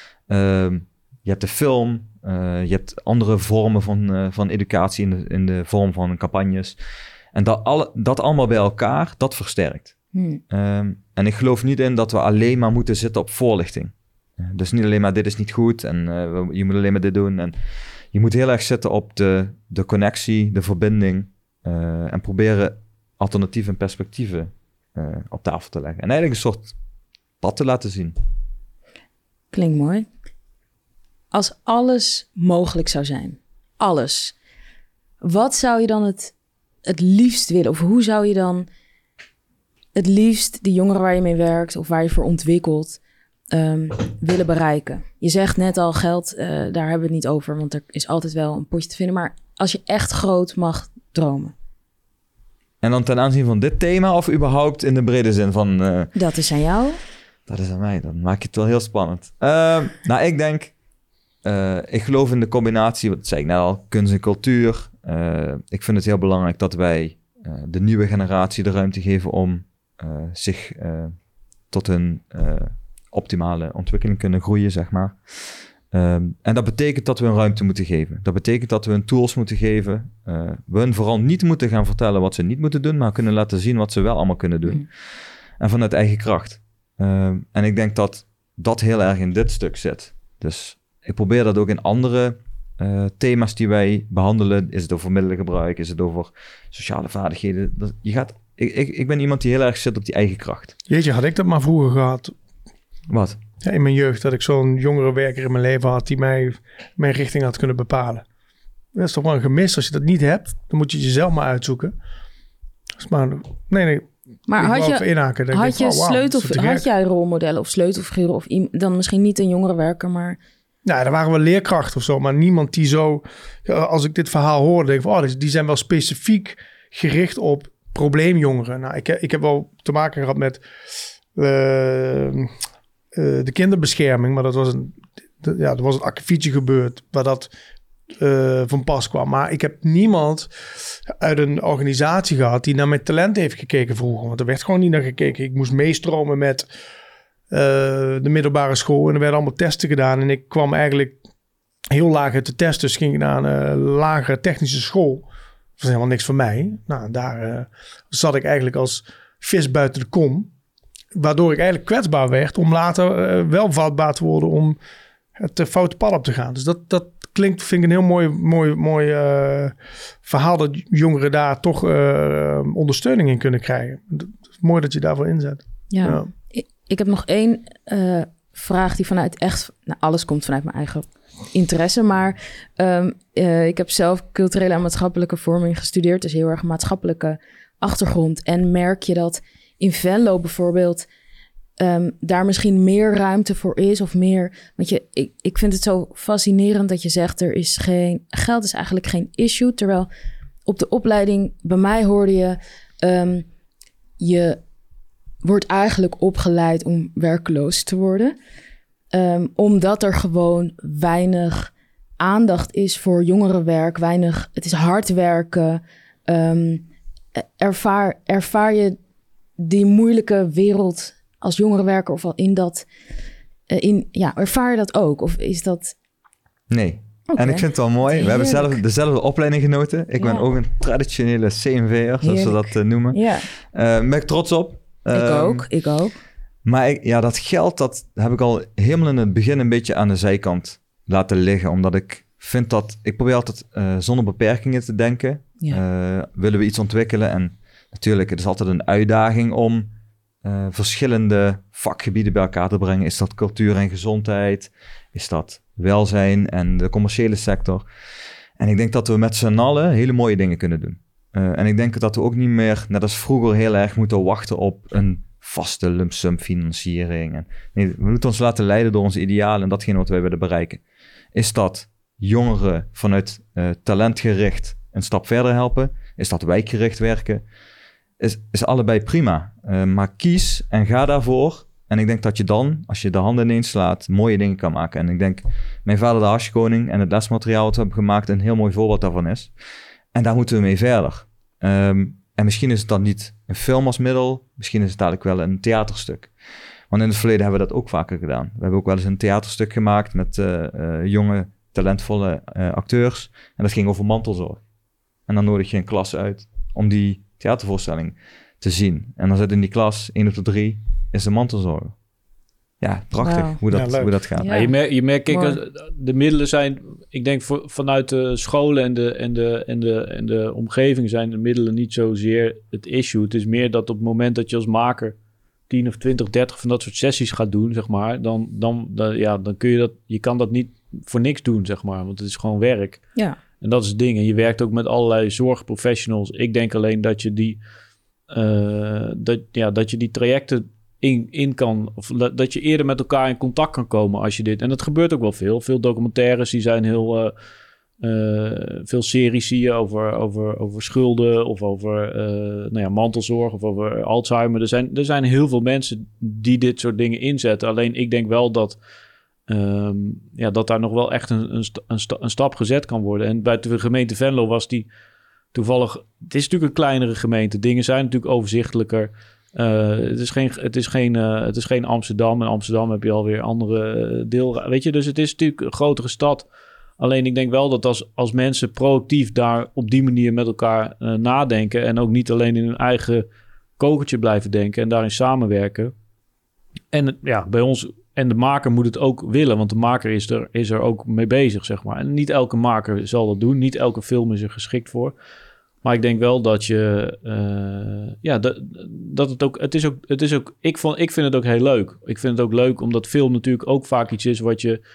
Je hebt de film, je hebt andere vormen van educatie in de vorm van campagnes. En dat allemaal bij elkaar, dat versterkt. En ik geloof niet in dat we alleen maar moeten zitten op voorlichting. Dus niet alleen maar dit is niet goed en je moet alleen maar dit doen. En je moet heel erg zitten op de connectie, de verbinding en proberen alternatieven en perspectieven op tafel te leggen. En eigenlijk een soort pad te laten zien. Klinkt mooi. Als alles mogelijk zou zijn, alles, wat zou je dan het liefst willen? Of hoe zou je dan het liefst de jongeren waar je mee werkt of waar je voor ontwikkelt willen bereiken? Je zegt net al geld, daar hebben we het niet over, want er is altijd wel een potje te vinden. Maar als je echt groot mag dromen. En dan ten aanzien van dit thema of überhaupt in de brede zin van... Dat is aan jou. Dat is aan mij, dan maak je het wel heel spannend. Ik denk... ik geloof in de combinatie, wat zei ik net al, kunst en cultuur. Ik vind het heel belangrijk dat wij de nieuwe generatie de ruimte geven om zich tot hun optimale ontwikkeling kunnen groeien, zeg maar. En dat betekent dat we een ruimte moeten geven. Dat betekent dat we hun tools moeten geven. We hun vooral niet moeten gaan vertellen wat ze niet moeten doen, maar kunnen laten zien wat ze wel allemaal kunnen doen. En vanuit eigen kracht. En ik denk dat dat heel erg in dit stuk zit. Dus ik probeer dat ook in andere thema's die wij behandelen. Is het over middelengebruik? Is het over sociale vaardigheden? Ik ben iemand die heel erg zit op die eigen kracht. Jeetje, had ik dat maar vroeger gehad. Wat? Ja, in mijn jeugd, dat ik zo'n jongere werker in mijn leven had die mijn richting had kunnen bepalen. Dat is toch wel een gemis. Als je dat niet hebt, dan moet je het jezelf maar uitzoeken. Dus maar nee. Maar had jij rolmodellen of sleutelfiguren of dan misschien niet een jongerenwerker, maar... Nou, er waren wel leerkrachten of zo, maar niemand die zo... Als ik dit verhaal hoor, denk ik van... die zijn wel specifiek gericht op probleemjongeren. Nou, ik heb wel te maken gehad met de kinderbescherming, maar er was een akkefietje gebeurd waar dat van pas kwam. Maar ik heb niemand uit een organisatie gehad die naar mijn talent heeft gekeken vroeger. Want er werd gewoon niet naar gekeken. Ik moest meestromen met de middelbare school en er werden allemaal testen gedaan. En ik kwam eigenlijk heel laag uit de test, dus ging ik naar een lagere technische school. Dat was helemaal niks voor mij. Nou, daar zat ik eigenlijk als vis buiten de kom. Waardoor ik eigenlijk kwetsbaar werd om later wel vatbaar te worden om het foute pad op te gaan. Dus dat vind ik een heel mooi verhaal dat jongeren daar toch ondersteuning in kunnen krijgen. Het is mooi dat je daarvoor inzet. Ja. Ik heb nog één vraag die vanuit echt... Nou, alles komt vanuit mijn eigen interesse, maar ik heb zelf culturele en maatschappelijke vorming gestudeerd, dus heel erg maatschappelijke achtergrond. En merk je dat in Venlo bijvoorbeeld daar misschien meer ruimte voor is of meer... Want ik vind het zo fascinerend dat je zegt geld is eigenlijk geen issue. Terwijl op de opleiding bij mij hoorde je wordt eigenlijk opgeleid om werkloos te worden. Omdat er gewoon weinig aandacht is voor jongerenwerk. Het is hard werken. Ervaar je die moeilijke wereld als jongerenwerker of al in dat... ervaar je dat ook? Of is dat... Nee. Okay. En ik vind het wel mooi. We hebben dezelfde opleiding genoten. Ik ben ook een traditionele CNV'er, zoals ze dat noemen. Ja. Ben ik trots op. Ik ook. Maar dat geld, dat heb ik al helemaal in het begin een beetje aan de zijkant laten liggen. Omdat ik vind dat... Ik probeer altijd zonder beperkingen te denken. Ja. Willen we iets ontwikkelen? En natuurlijk, het is altijd een uitdaging om verschillende vakgebieden bij elkaar te brengen. Is dat cultuur en gezondheid? Is dat welzijn en de commerciële sector? En ik denk dat we met z'n allen hele mooie dingen kunnen doen. En ik denk dat we ook niet meer, net als vroeger, heel erg moeten wachten op een vaste lump sum financiering. Nee, we moeten ons laten leiden door onze idealen en datgene wat wij willen bereiken. Is dat jongeren vanuit talentgericht een stap verder helpen? Is dat wijkgericht werken? Is allebei prima. Maar kies en ga daarvoor. En ik denk dat je dan, als je de handen ineens slaat, mooie dingen kan maken. En ik denk, mijn vader de Harsjekoning en het lesmateriaal wat we hebben gemaakt een heel mooi voorbeeld daarvan is. En daar moeten we mee verder. En misschien is het dan niet een film als middel. Misschien is het dadelijk wel een theaterstuk. Want in het verleden hebben we dat ook vaker gedaan. We hebben ook wel eens een theaterstuk gemaakt met jonge, talentvolle acteurs. En dat ging over mantelzorg. En dan nodig je een klas uit om die theatervoorstelling te zien. En dan zit in die klas 1 op de 3 is de mantelzorg. Ja, prachtig hoe dat gaat. Ja. Je merkt, kijk, de middelen zijn, ik denk vanuit de scholen en de omgeving zijn de middelen niet zozeer het issue. Het is meer dat op het moment dat je als maker 10 of 20, 30 van dat soort sessies gaat doen, zeg maar, dan kun je je kan dat niet voor niks doen, zeg maar, want het is gewoon werk. Ja. En dat is het ding. En je werkt ook met allerlei zorgprofessionals. Ik denk alleen dat je die trajecten in kan, of dat je eerder met elkaar in contact kan komen als je dit. En dat gebeurt ook wel veel. Veel documentaires die zijn heel veel series zie je over schulden of over mantelzorg of over Alzheimer. Er zijn heel veel mensen die dit soort dingen inzetten. Alleen ik denk wel dat dat daar nog wel echt een stap gezet kan worden. En bij de gemeente Venlo was die toevallig... Het is natuurlijk een kleinere gemeente. Dingen zijn natuurlijk overzichtelijker. Het is geen Amsterdam. In Amsterdam heb je alweer andere deel. Weet je, dus het is natuurlijk een grotere stad. Alleen ik denk wel dat als mensen proactief daar op die manier met elkaar nadenken... en ook niet alleen in hun eigen kokertje blijven denken... en daarin samenwerken. En bij ons... En de maker moet het ook willen, want de maker is er ook mee bezig, zeg maar. En niet elke maker zal dat doen. Niet elke film is er geschikt voor. Maar ik denk wel dat je... dat het ook... Het is ook ik vind het ook heel leuk. Ik vind het ook leuk, omdat film natuurlijk ook vaak iets is wat je...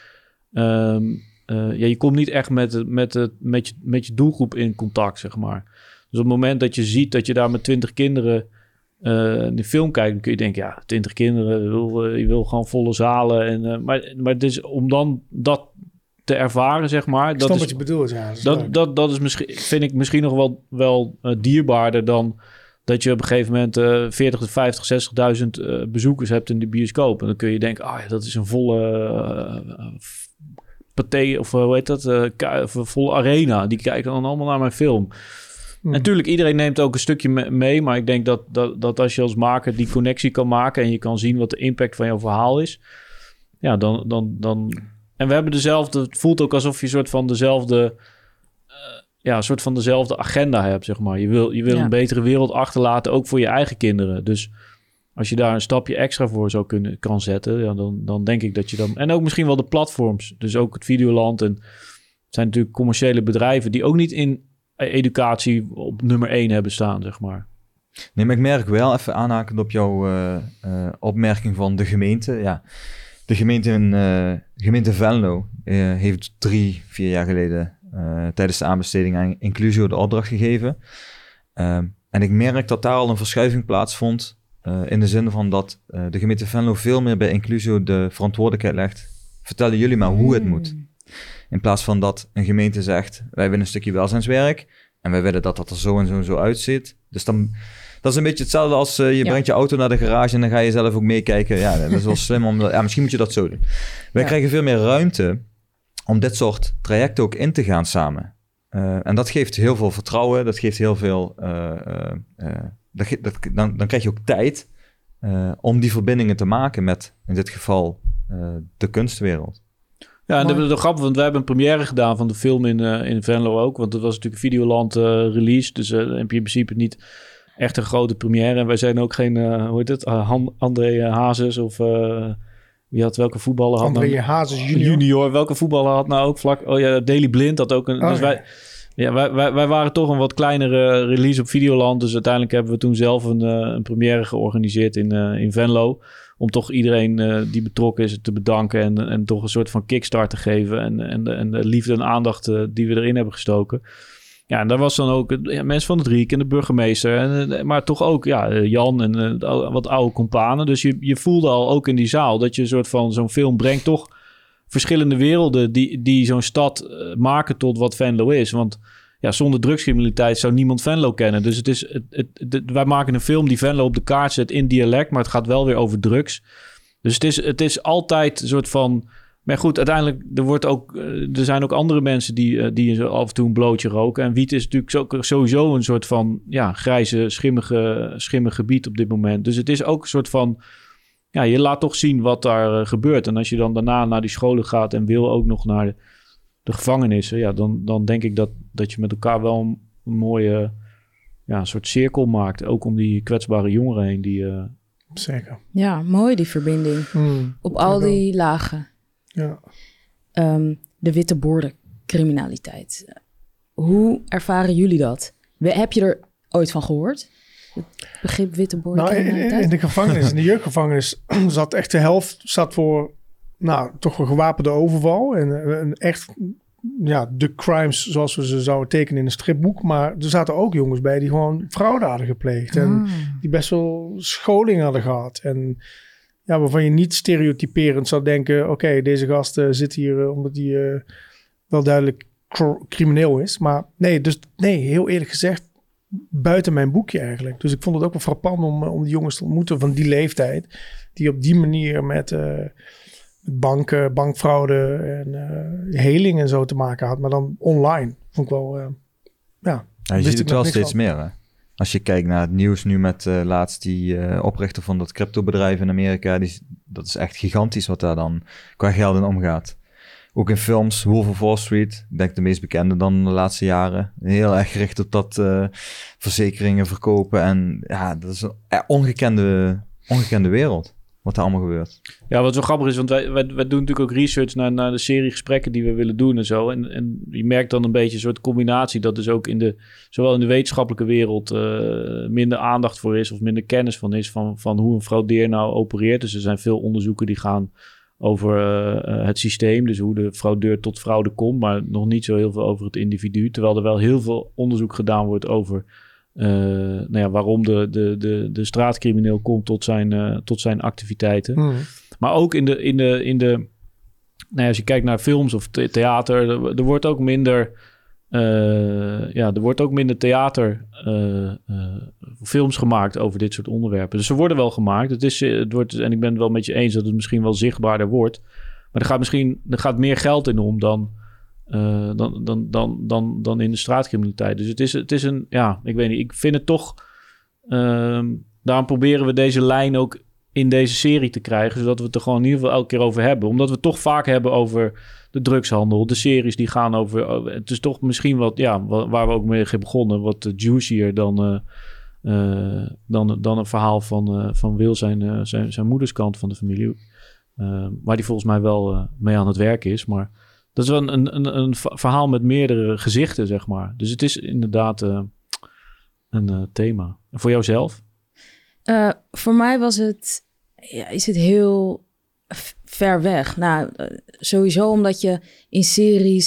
je komt niet echt met je doelgroep in contact, zeg maar. Dus op het moment dat je ziet dat je daar met 20 kinderen... de film kijkt, dan kun je denken, 20 kinderen, je wil gewoon volle zalen. Maar het is om dan dat te ervaren, zeg maar. Dat is wat je bedoelt, ja. Dat is misschien, vind ik misschien nog wel dierbaarder dan dat je op een gegeven moment 40, 50, 60.000 bezoekers hebt in de bioscoop. En dan kun je denken, dat is een volle pathé, of hoe heet dat? Volle arena. Die kijken dan allemaal naar mijn film. Natuurlijk, iedereen neemt ook een stukje mee. Maar ik denk dat als je als maker die connectie kan maken... en je kan zien wat de impact van jouw verhaal is... ja, dan... En we hebben dezelfde... Het voelt ook alsof je een soort van dezelfde agenda hebt, zeg maar. Je wil een betere wereld achterlaten, ook voor je eigen kinderen. Dus als je daar een stapje extra voor kan zetten... dan denk ik dat je dan... En ook misschien wel de platforms. Dus ook het Videoland. En het zijn natuurlijk commerciële bedrijven... die ook niet in... educatie op nummer 1 hebben staan, zeg maar. Nee, maar ik merk wel, even aanhakend op jouw opmerking van de gemeente. Ja, de gemeente Venlo heeft 3-4 jaar geleden tijdens de aanbesteding aan Inclusio de opdracht gegeven. En ik merk dat daar al een verschuiving plaatsvond in de zin van dat de gemeente Venlo veel meer bij Inclusio de verantwoordelijkheid legt. Vertellen jullie maar hoe het moet. In plaats van dat een gemeente zegt, wij willen een stukje welzijnswerk en wij willen dat er zo en zo uitziet. Dus dan Dat is een beetje hetzelfde als je brengt je auto naar de garage en dan ga je zelf ook meekijken. Ja, dat is wel slim om... misschien moet je dat zo doen. Wij krijgen veel meer ruimte om dit soort trajecten ook in te gaan samen. En dat geeft heel veel vertrouwen. Dat geeft heel veel... Dan krijg je ook tijd om die verbindingen te maken met, in dit geval, de kunstwereld. Ja, en dat is grappig, want wij hebben een première gedaan van de film in Venlo ook. Want het was natuurlijk een Videoland release. Dus in principe niet echt een grote première. En wij zijn ook geen, André Hazes of... wie had welke voetballer had André Hazes junior. Welke voetballer had nou ook vlak... Oh ja, Daley Blind had ook een... dus wij waren toch een wat kleinere release op Videoland. Dus uiteindelijk hebben we toen zelf een première georganiseerd in Venlo. Om toch iedereen die betrokken is te bedanken. En toch een soort van kickstart te geven. En de liefde en aandacht die we erin hebben gestoken. Ja, en daar was dan ook mensen van het Riek en de burgemeester. Maar toch ook Jan en wat oude companen. Dus je voelde al ook in die zaal dat je een soort van zo'n film brengt toch verschillende werelden die zo'n stad maken tot wat Venlo is. Want zonder drugscriminaliteit zou niemand Venlo kennen. Dus wij maken een film die Venlo op de kaart zet in dialect, maar het gaat wel weer over drugs. Dus het is altijd een soort van... Maar goed, uiteindelijk, er zijn ook andere mensen die af en toe een blootje roken. En wiet is natuurlijk sowieso een soort van grijze, schimmig gebied op dit moment. Dus het is ook een soort van... Ja, je laat toch zien wat daar gebeurt. En als je dan daarna naar die scholen gaat en wil ook nog naar de gevangenissen... dan denk ik dat je met elkaar wel een mooie soort cirkel maakt. Ook om die kwetsbare jongeren heen. Zeker. Ja, mooi die verbinding. Op al die lagen. Ja. De witte borden criminaliteit. Hoe ervaren jullie dat? Heb je er ooit van gehoord? Het begrip witte borden criminaliteit? In de gevangenis, in de jeugdgevangenis, zat echt de helft voor toch een gewapende overval. En echt de crimes zoals we ze zouden tekenen in een stripboek. Maar er zaten ook jongens bij die gewoon fraude hadden gepleegd. En die best wel scholing hadden gehad. En waarvan je niet stereotyperend zou denken... Oké, deze gast zit hier omdat hij wel duidelijk crimineel is. Maar nee, heel eerlijk gezegd... buiten mijn boekje eigenlijk. Dus ik vond het ook wel frappant om die jongens te ontmoeten van die leeftijd... die op die manier met banken, bankfraude en heling en zo te maken had. Maar dan online. Vond ik wel... je ziet het wel steeds meer, hè? Als je kijkt naar het nieuws nu met laatst die oprichter van dat cryptobedrijf in Amerika. Dat is echt gigantisch wat daar dan qua geld in omgaat. Ook in films, Wolf of Wall Street, ik denk de meest bekende dan de laatste jaren. Heel erg gericht op dat verzekeringen verkopen. En dat is een ongekende wereld. Wat er allemaal gebeurt. Ja, wat zo grappig is, want wij doen natuurlijk ook research naar de serie gesprekken die we willen doen en zo. En je merkt dan een beetje een soort combinatie dat dus ook zowel in de wetenschappelijke wereld minder aandacht voor is of minder kennis van is van hoe een fraudeer nou opereert. Dus er zijn veel onderzoeken die gaan over het systeem, dus hoe de fraudeur tot fraude komt, maar nog niet zo heel veel over het individu. Terwijl er wel heel veel onderzoek gedaan wordt over waarom de straatcrimineel komt tot zijn activiteiten. Maar ook in de als je kijkt naar films of theater, er wordt ook minder films gemaakt over dit soort onderwerpen. Dus ze worden wel gemaakt. Het wordt, en ik ben het wel met je eens dat het misschien wel zichtbaarder wordt. Maar er gaat meer geld in om dan in de straatcriminaliteit. Dus het is een... Ja, ik weet niet. Ik vind het toch... daarom proberen we deze lijn ook in deze serie te krijgen. Zodat we het er gewoon in ieder geval elke keer over hebben. Omdat we het toch vaak hebben over de drugshandel. De series die gaan over... Het is toch misschien wat... Ja, waar we ook mee hebben begonnen. Wat juicier dan een verhaal van Wil zijn moederskant van de familie. Waar die volgens mij wel mee aan het werk is. Maar dat is wel een verhaal met meerdere gezichten, zeg maar. Dus het is inderdaad een thema. En voor jouzelf? Voor mij is het heel ver weg. Sowieso omdat je in series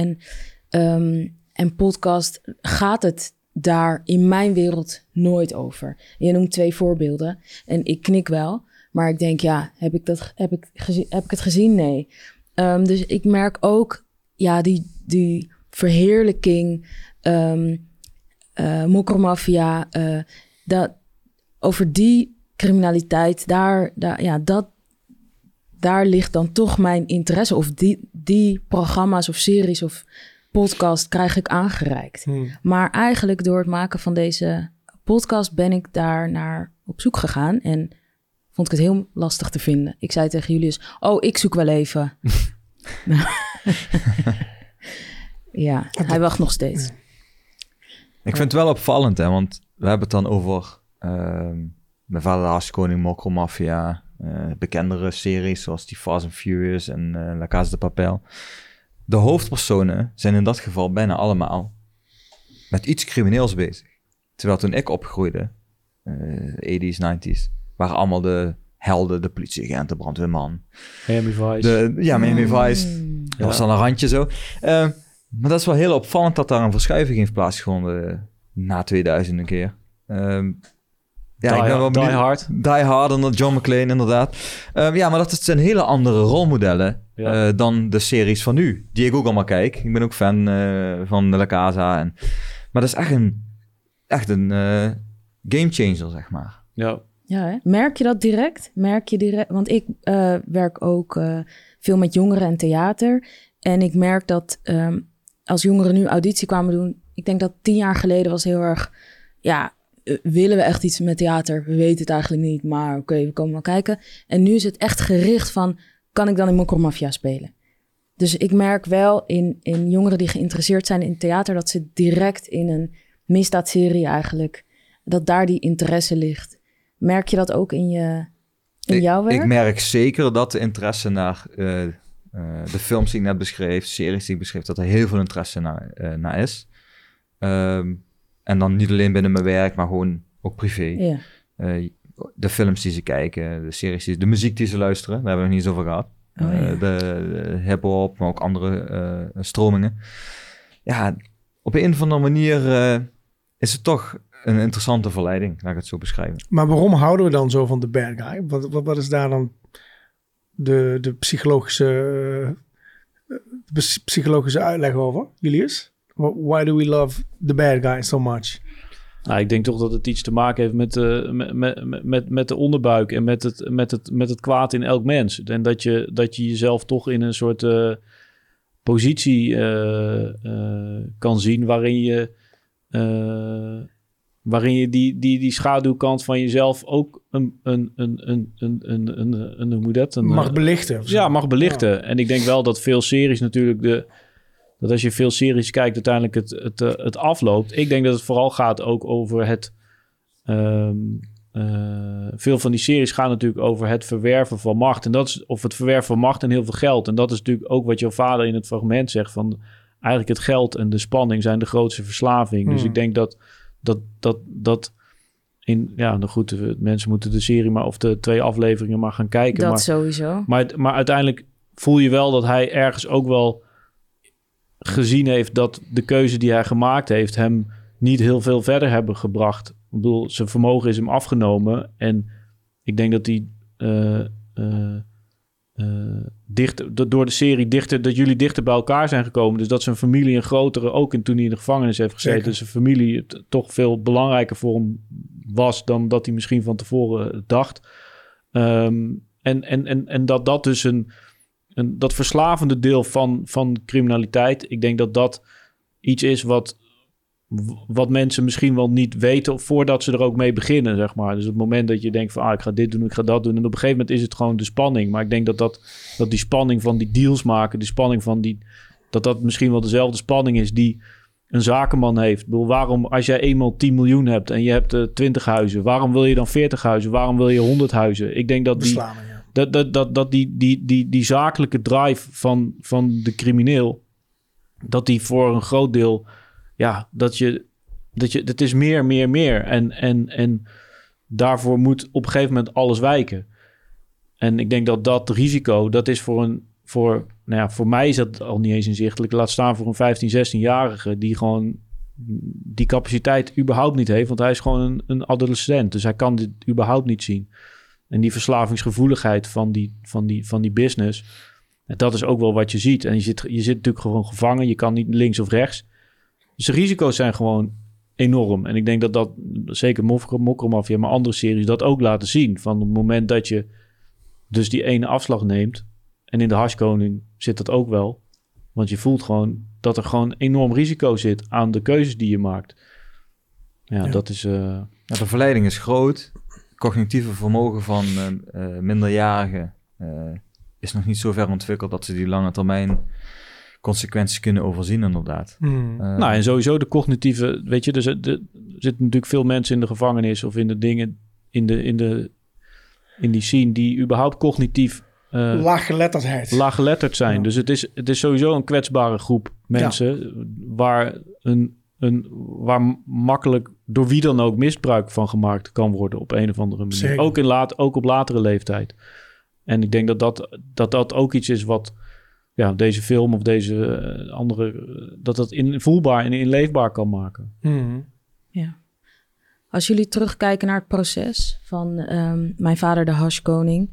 en podcast gaat het daar in mijn wereld nooit over. Je noemt 2 voorbeelden en ik knik wel. Maar ik denk, heb ik het gezien? Nee. Dus ik merk ook, die verheerlijking, mokkermafia, over die criminaliteit, daar ligt dan toch mijn interesse. Of die programma's of series of podcast krijg ik aangereikt. Maar eigenlijk door het maken van deze podcast ben ik daar naar op zoek gegaan. En vond ik het heel lastig te vinden. Ik zei tegen Julius, ik zoek wel even. Ja, hij wacht nog steeds. Ik vind het wel opvallend, hè, want we hebben het dan over Mijn Vader de Haskoning, Mokromafia, bekendere series zoals die Fast and Furious en La Casa de Papel. De hoofdpersonen zijn in dat geval bijna allemaal met iets crimineels bezig. Terwijl toen ik opgroeide, 80s, 90s, waren allemaal de helden, de politieagent, de brandweerman. Miami Vice. Miami Vice. Dat was dan een randje zo. Maar dat is wel heel opvallend dat daar een verschuiving heeft plaatsgevonden na 2000 een keer. Ik ben wel Die Hard. Die Hard, en John McClane, inderdaad. Maar dat zijn hele andere rolmodellen dan de series van nu, die ik ook allemaal kijk. Ik ben ook fan van La Casa. Maar dat is echt een game changer, zeg maar. Ja. Ja, hè? Merk je dat direct? Want ik werk ook veel met jongeren en theater. En ik merk dat als jongeren nu auditie kwamen doen, ik denk dat 10 jaar geleden was heel erg, willen we echt iets met theater? We weten het eigenlijk niet, maar oké, we komen wel kijken. En nu is het echt gericht van, kan ik dan in Mokromafia spelen? Dus ik merk wel in jongeren die geïnteresseerd zijn in theater, dat ze direct in een misdaadserie eigenlijk, dat daar die interesse ligt. Naar je dat ook in jouw werk? Ik merk zeker dat de interesse naar de films die ik net beschreef, series die ik beschreef, dat er heel veel interesse naar is. En dan niet alleen binnen mijn werk, maar gewoon ook privé. Ja. De films die ze kijken, de series, de muziek die ze luisteren, daar hebben we nog niet eens over gehad. De hip-hop, maar ook andere stromingen. Ja, op een of andere manier is het toch een interessante verleiding, laat ik het zo beschrijven. Maar waarom houden we dan zo van de bad guy? Wat is daar dan de psychologische uitleg over, Julius? Why do we love the bad guy so much? Nou, ik denk toch dat het iets te maken heeft met de onderbuik en met het kwaad in elk mens. En dat je jezelf toch in een soort positie kan zien waarin je die schaduwkant van jezelf ook mag belichten. Ja, mag belichten. Ja. En ik denk wel dat veel series natuurlijk dat als je veel series kijkt, uiteindelijk het afloopt. Ik denk dat het vooral gaat ook over het veel van die series gaan natuurlijk over het verwerven van macht. En dat is, of het verwerven van macht en heel veel geld. En dat is natuurlijk ook wat jouw vader in het fragment zegt van eigenlijk het geld en de spanning zijn de grootste verslaving. Dus ik denk dat in, nou goed, mensen moeten de serie maar of de 2 afleveringen maar gaan kijken. Dat sowieso. Maar uiteindelijk voel je wel dat hij ergens ook wel gezien heeft dat de keuze die hij gemaakt heeft hem niet heel veel verder hebben gebracht. Ik bedoel, zijn vermogen is hem afgenomen en ik denk dat hij door de serie dat jullie dichter bij elkaar zijn gekomen. Dus dat zijn familie een grotere, ook toen hij in de gevangenis heeft gezeten, dus zijn familie toch veel belangrijker voor hem was dan dat hij misschien van tevoren dacht. En dat dus dat verslavende deel van criminaliteit, ik denk dat iets is wat mensen misschien wel niet weten voordat ze er ook mee beginnen, zeg maar. Dus op het moment dat je denkt van, ik ga dit doen, ik ga dat doen. En op een gegeven moment is het gewoon de spanning. Maar ik denk dat die spanning van die deals maken, die spanning van dat misschien wel dezelfde spanning is die een zakenman heeft. Ik bedoel, waarom, als jij eenmaal 10 miljoen hebt en je hebt 20 huizen, waarom wil je dan 40 huizen? Waarom wil je 100 huizen? Ik denk dat die zakelijke drive van de crimineel, dat die voor een groot deel, het is meer. En daarvoor moet op een gegeven moment alles wijken. En ik denk dat risico, dat is voor mij is dat al niet eens inzichtelijk. Laat staan voor een 15, 16-jarige die gewoon die capaciteit überhaupt niet heeft. Want hij is gewoon een adolescent. Dus hij kan dit überhaupt niet zien. En die verslavingsgevoeligheid van die business, dat is ook wel wat je ziet. En je zit natuurlijk gewoon gevangen. Je kan niet links of rechts. Dus de risico's zijn gewoon enorm. En ik denk dat zeker Mokromafia, maar andere series dat ook laten zien. Van het moment dat je dus die ene afslag neemt. En in de Harskoning zit dat ook wel. Want je voelt gewoon dat er gewoon enorm risico zit aan de keuzes die je maakt. Ja. Dat is... Ja, de verleiding is groot. Cognitieve vermogen van minderjarigen is nog niet zo ver ontwikkeld dat ze die lange termijn consequenties kunnen overzien, inderdaad. Nou, en sowieso de cognitieve... Weet je, er zitten natuurlijk veel mensen in de gevangenis of in de dingen in die scene die überhaupt cognitief laaggeletterd zijn. Ja. Dus het is sowieso een kwetsbare groep mensen waar waar makkelijk door wie dan ook misbruik van gemaakt kan worden op een of andere manier. Zeker. Ook op latere leeftijd. En ik denk dat ook iets is wat deze film of deze andere... dat voelbaar en inleefbaar kan maken. Mm-hmm. Ja. Als jullie terugkijken naar het proces van Mijn Vader de Harskoning.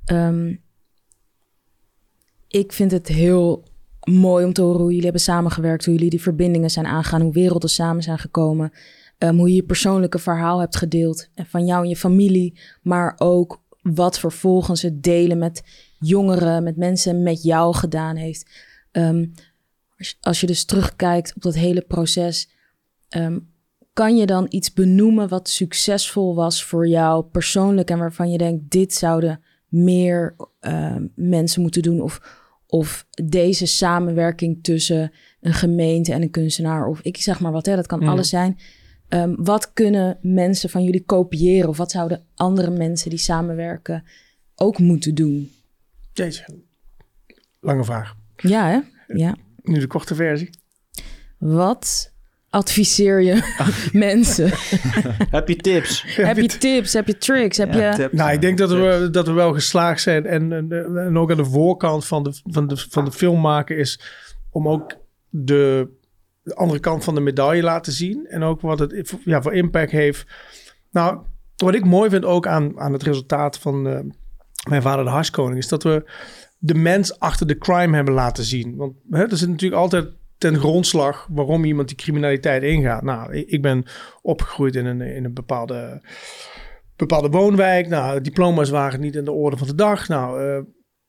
Ik vind het heel mooi om te horen hoe jullie hebben samengewerkt, hoe jullie die verbindingen zijn aangegaan, hoe werelden samen zijn gekomen, hoe je je persoonlijke verhaal hebt gedeeld van jou en je familie, maar ook wat vervolgens het delen met jongeren, met mensen met jou gedaan heeft. Als je dus terugkijkt op dat hele proces, kan je dan iets benoemen wat succesvol was voor jou persoonlijk en waarvan je denkt, dit zouden meer mensen moeten doen of deze samenwerking tussen een gemeente en een kunstenaar of ik zeg maar wat, dat kan alles zijn. Wat kunnen mensen van jullie kopiëren of wat zouden andere mensen die samenwerken ook moeten doen? Jeetje, lange vraag. Ja, hè? Ja. Nu de korte versie. Wat adviseer je mensen? Heb je tips? Heb je tips? Heb je tricks? Tips, nou, ik denk dat we wel geslaagd zijn. En ook aan de voorkant van de film maken is om ook de andere kant van de medaille laten zien. En ook wat het voor impact heeft. Nou, wat ik mooi vind ook aan het resultaat van Mijn Vader de Harskoning is dat we de mens achter de crime hebben laten zien. Want er zit natuurlijk altijd ten grondslag waarom iemand die criminaliteit ingaat. Nou, ik ben opgegroeid in een bepaalde woonwijk. Nou, diploma's waren niet in de orde van de dag. Nou,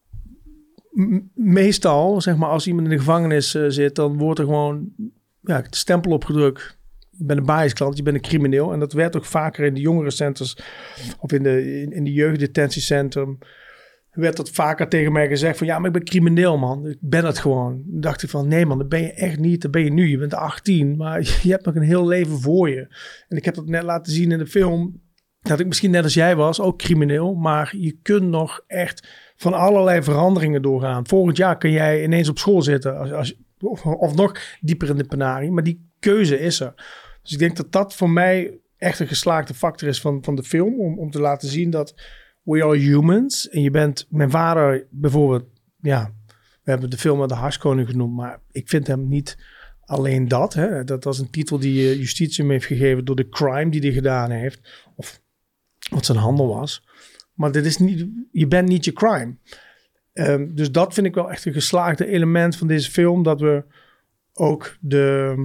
meestal, zeg maar, als iemand in de gevangenis zit, dan wordt er gewoon de stempel opgedrukt. Je bent een biasklant, je bent een crimineel. En dat werd ook vaker in de jongerencenters of in de jeugddetentiecentrum. Werd dat vaker tegen mij gezegd van ja, maar ik ben crimineel, man. Ik ben het gewoon. Dan dacht ik van nee, man, dat ben je echt niet. Dat ben je nu. Je bent 18, maar je hebt nog een heel leven voor je. En ik heb dat net laten zien in de film. Dat ik misschien net als jij was, ook crimineel. Maar je kunt nog echt van allerlei veranderingen doorgaan. Volgend jaar kun jij ineens op school zitten. Of nog dieper in de penarie. Maar die keuze is er. Dus ik denk dat dat voor mij echt een geslaagde factor is van de film. Om te laten zien dat we are humans. En je bent, mijn vader bijvoorbeeld, we hebben de film De Harskoning genoemd, maar ik vind hem niet alleen dat. Hè. Dat was een titel die justitie hem heeft gegeven door de crime die hij gedaan heeft. Of wat zijn handel was. Maar dit is niet, je bent niet je crime. Dus dat vind ik wel echt een geslaagde element van deze film. Dat we ook de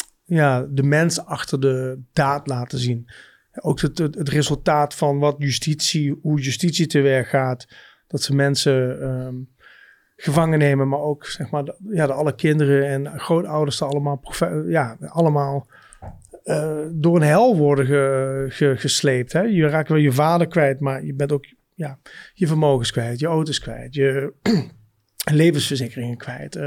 mens achter de daad laten zien. Ook het resultaat van hoe justitie te werk gaat. Dat ze mensen gevangen nemen, maar ook zeg maar de alle kinderen en grootouders allemaal door een hel worden gesleept. Hè? Je raakt wel je vader kwijt, maar je bent ook je vermogens kwijt, je auto's kwijt, je levensverzekeringen kwijt.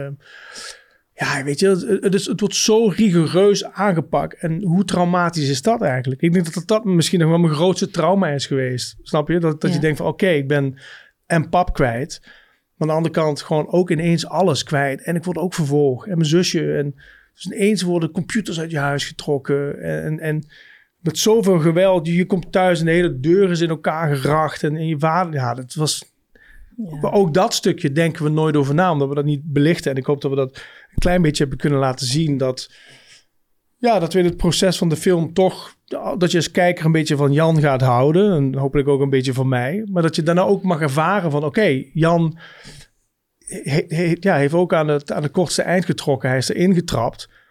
Weet je, het wordt zo rigoureus aangepakt. En hoe traumatisch is dat eigenlijk? Ik denk dat misschien nog wel mijn grootste trauma is geweest. Snap je? Dat je denkt van oké, ik ben en pap kwijt. Maar aan de andere kant gewoon ook ineens alles kwijt. En ik word ook vervolgd. En mijn zusje. En dus ineens worden computers uit je huis getrokken. En met zoveel geweld. Je komt thuis en de hele deur is in elkaar geracht. En je vader, dat was... Ja. Maar ook dat stukje denken we nooit over na, omdat we dat niet belichten. En ik hoop dat we dat een klein beetje hebben kunnen laten zien. Dat we in het proces van de film toch, dat je als kijker een beetje van Jan gaat houden. En hopelijk ook een beetje van mij. Maar dat je daarna ook mag ervaren van oké, Jan heeft ook aan het kortste eind getrokken. Hij is erin getrapt.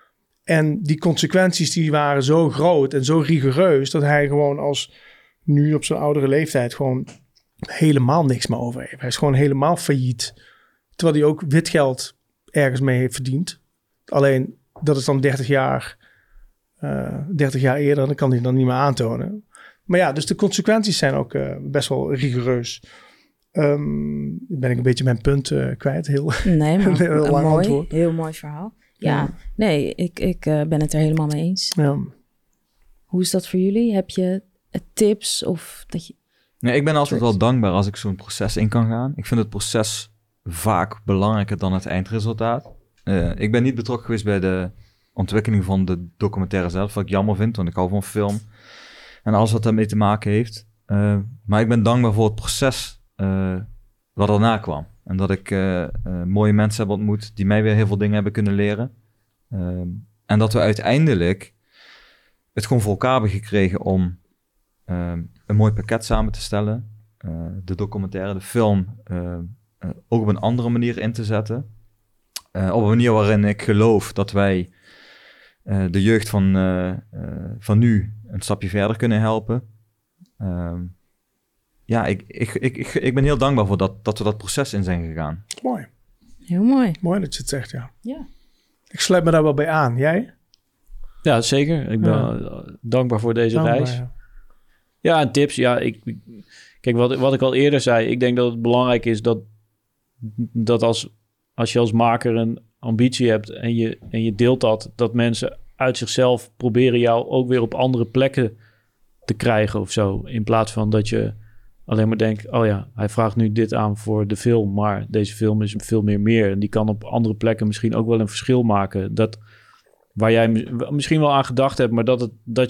En die consequenties die waren zo groot en zo rigoureus... dat hij gewoon als nu op zijn oudere leeftijd... gewoon helemaal niks meer over heeft. Hij is gewoon helemaal failliet. Terwijl hij ook wit geld ergens mee heeft verdiend. Alleen, dat is dan 30 jaar eerder... dan kan hij dan niet meer aantonen. Maar ja, dus de consequenties zijn ook best wel rigoureus. Ben ik een beetje mijn punt kwijt. Nee, maar heel lang antwoord. Heel mooi verhaal. Ja, nee, ik ben het er helemaal mee eens. Ja. Hoe is dat voor jullie? Heb je tips of dat je... Nee, ik ben altijd wel dankbaar als ik zo'n proces in kan gaan. Ik vind het proces vaak belangrijker dan het eindresultaat. Ik ben niet betrokken geweest bij de ontwikkeling van de documentaire zelf, wat ik jammer vind, want ik hou van film en alles wat daarmee te maken heeft. Maar ik ben dankbaar voor het proces wat erna kwam. En dat ik mooie mensen heb ontmoet die mij weer heel veel dingen hebben kunnen leren. En dat we uiteindelijk het gewoon voor elkaar hebben gekregen om een mooi pakket samen te stellen. De documentaire, de film, ook op een andere manier in te zetten. Op een manier waarin ik geloof dat wij de jeugd van nu een stapje verder kunnen helpen. Ik ben heel dankbaar voor dat we dat proces in zijn gegaan. Mooi. Heel mooi. Mooi dat je het zegt, ja. Ja. Ik sluit me daar wel bij aan. Jij? Ja, zeker. Ik ben dankbaar voor deze reis. Ja, en tips. Ja, kijk, wat ik al eerder zei. Ik denk dat het belangrijk is dat als je als maker een ambitie hebt en je deelt dat mensen uit zichzelf proberen jou ook weer op andere plekken te krijgen of zo. In plaats van dat je alleen maar denkt, oh ja, hij vraagt nu dit aan voor de film, maar deze film is veel meer. En die kan op andere plekken misschien ook wel een verschil maken. Dat waar jij misschien wel aan gedacht hebt, maar dat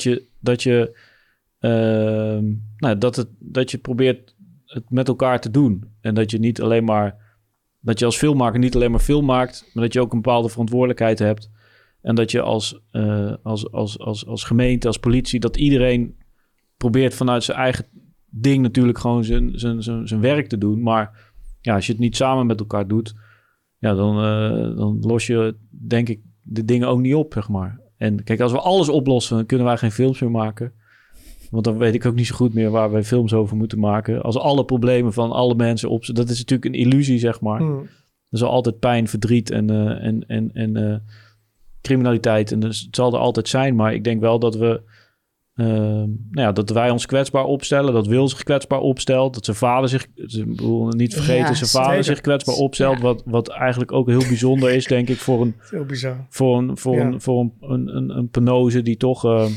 je probeert het met elkaar te doen. En dat je niet alleen maar, dat je als filmmaker niet alleen maar film maakt, maar dat je ook een bepaalde verantwoordelijkheid hebt. En dat je als gemeente, als politie, dat iedereen probeert vanuit zijn eigen ding natuurlijk gewoon zijn werk te doen. Maar ja, als je het niet samen met elkaar doet, ja, dan los je, denk ik, de dingen ook niet op, zeg maar. En kijk, als we alles oplossen, dan kunnen wij geen films meer maken. Want dan weet ik ook niet zo goed meer waar wij films over moeten maken. Als alle problemen van alle mensen op... Dat is natuurlijk een illusie, zeg maar. Er zal altijd pijn, verdriet en criminaliteit. En dus het zal er altijd zijn. Maar ik denk wel dat we... dat wij ons kwetsbaar opstellen. Dat Wil zich kwetsbaar opstelt. Dat zijn vader zich... Niet vergeten, zijn vader zich kwetsbaar opstelt. Ja. Wat eigenlijk ook heel bijzonder is, denk ik, voor een... Heel bizar. Voor een penose die toch...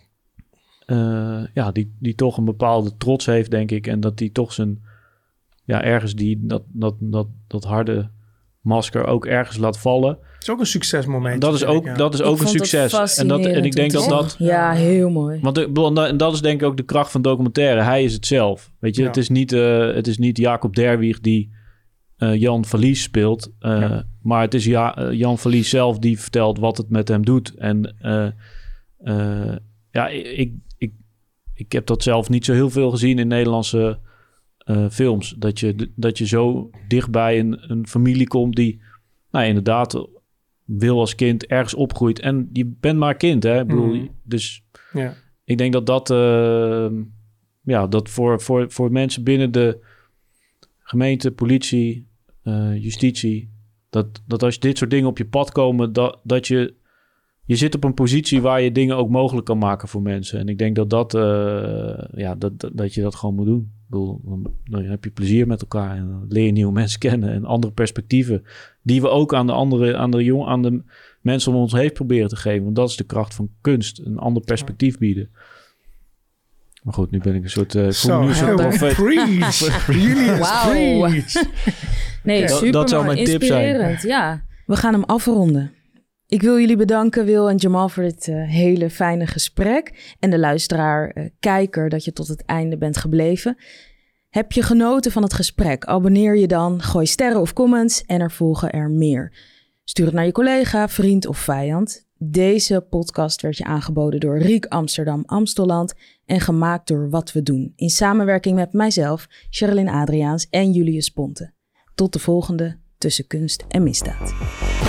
die toch een bepaalde trots heeft, denk ik. En dat die toch zijn... Ja, ergens dat harde masker ook ergens laat vallen. Het is ook een succesmoment. Dat is ook een succes. En ik denk dat... Ja, heel mooi. Want dat is denk ik ook de kracht van documentaire. Hij is het zelf. Weet je, het is niet Jacob Derwig die Jan Verlies speelt. Maar het is Jan Verlies zelf die vertelt wat het met hem doet. En ik heb dat zelf niet zo heel veel gezien in Nederlandse films. Dat je zo dichtbij een familie komt die, nou dat Wil als kind ergens opgroeit. En je bent maar kind, hè? Ik bedoel, dus ik denk dat voor mensen binnen de gemeente, politie, justitie, dat als dit soort dingen op je pad komen, dat je zit op een positie waar je dingen ook mogelijk kan maken voor mensen. En ik denk dat je dat gewoon moet doen. Ik bedoel, dan heb je plezier met elkaar en dan leer je nieuwe mensen kennen en andere perspectieven die we ook aan de mensen om ons heen proberen te geven. Want dat is de kracht van kunst, een ander perspectief bieden. Maar goed, nu ben ik een soort... Preach! Julius, preach! Nee, super dat zou mijn tip zijn. Ja, we gaan hem afronden. Ik wil jullie bedanken, Wil en Jamal, voor dit hele fijne gesprek. En de luisteraar, kijker, dat je tot het einde bent gebleven. Heb je genoten van het gesprek? Abonneer je dan, gooi sterren of comments en er volgen er meer. Stuur het naar je collega, vriend of vijand. Deze podcast werd je aangeboden door Riek Amsterdam Amstelland en gemaakt door Wat We Doen. In samenwerking met mijzelf, Sherilyn Adriaans en Julius Ponte. Tot de volgende Tussen Kunst en Misdaad.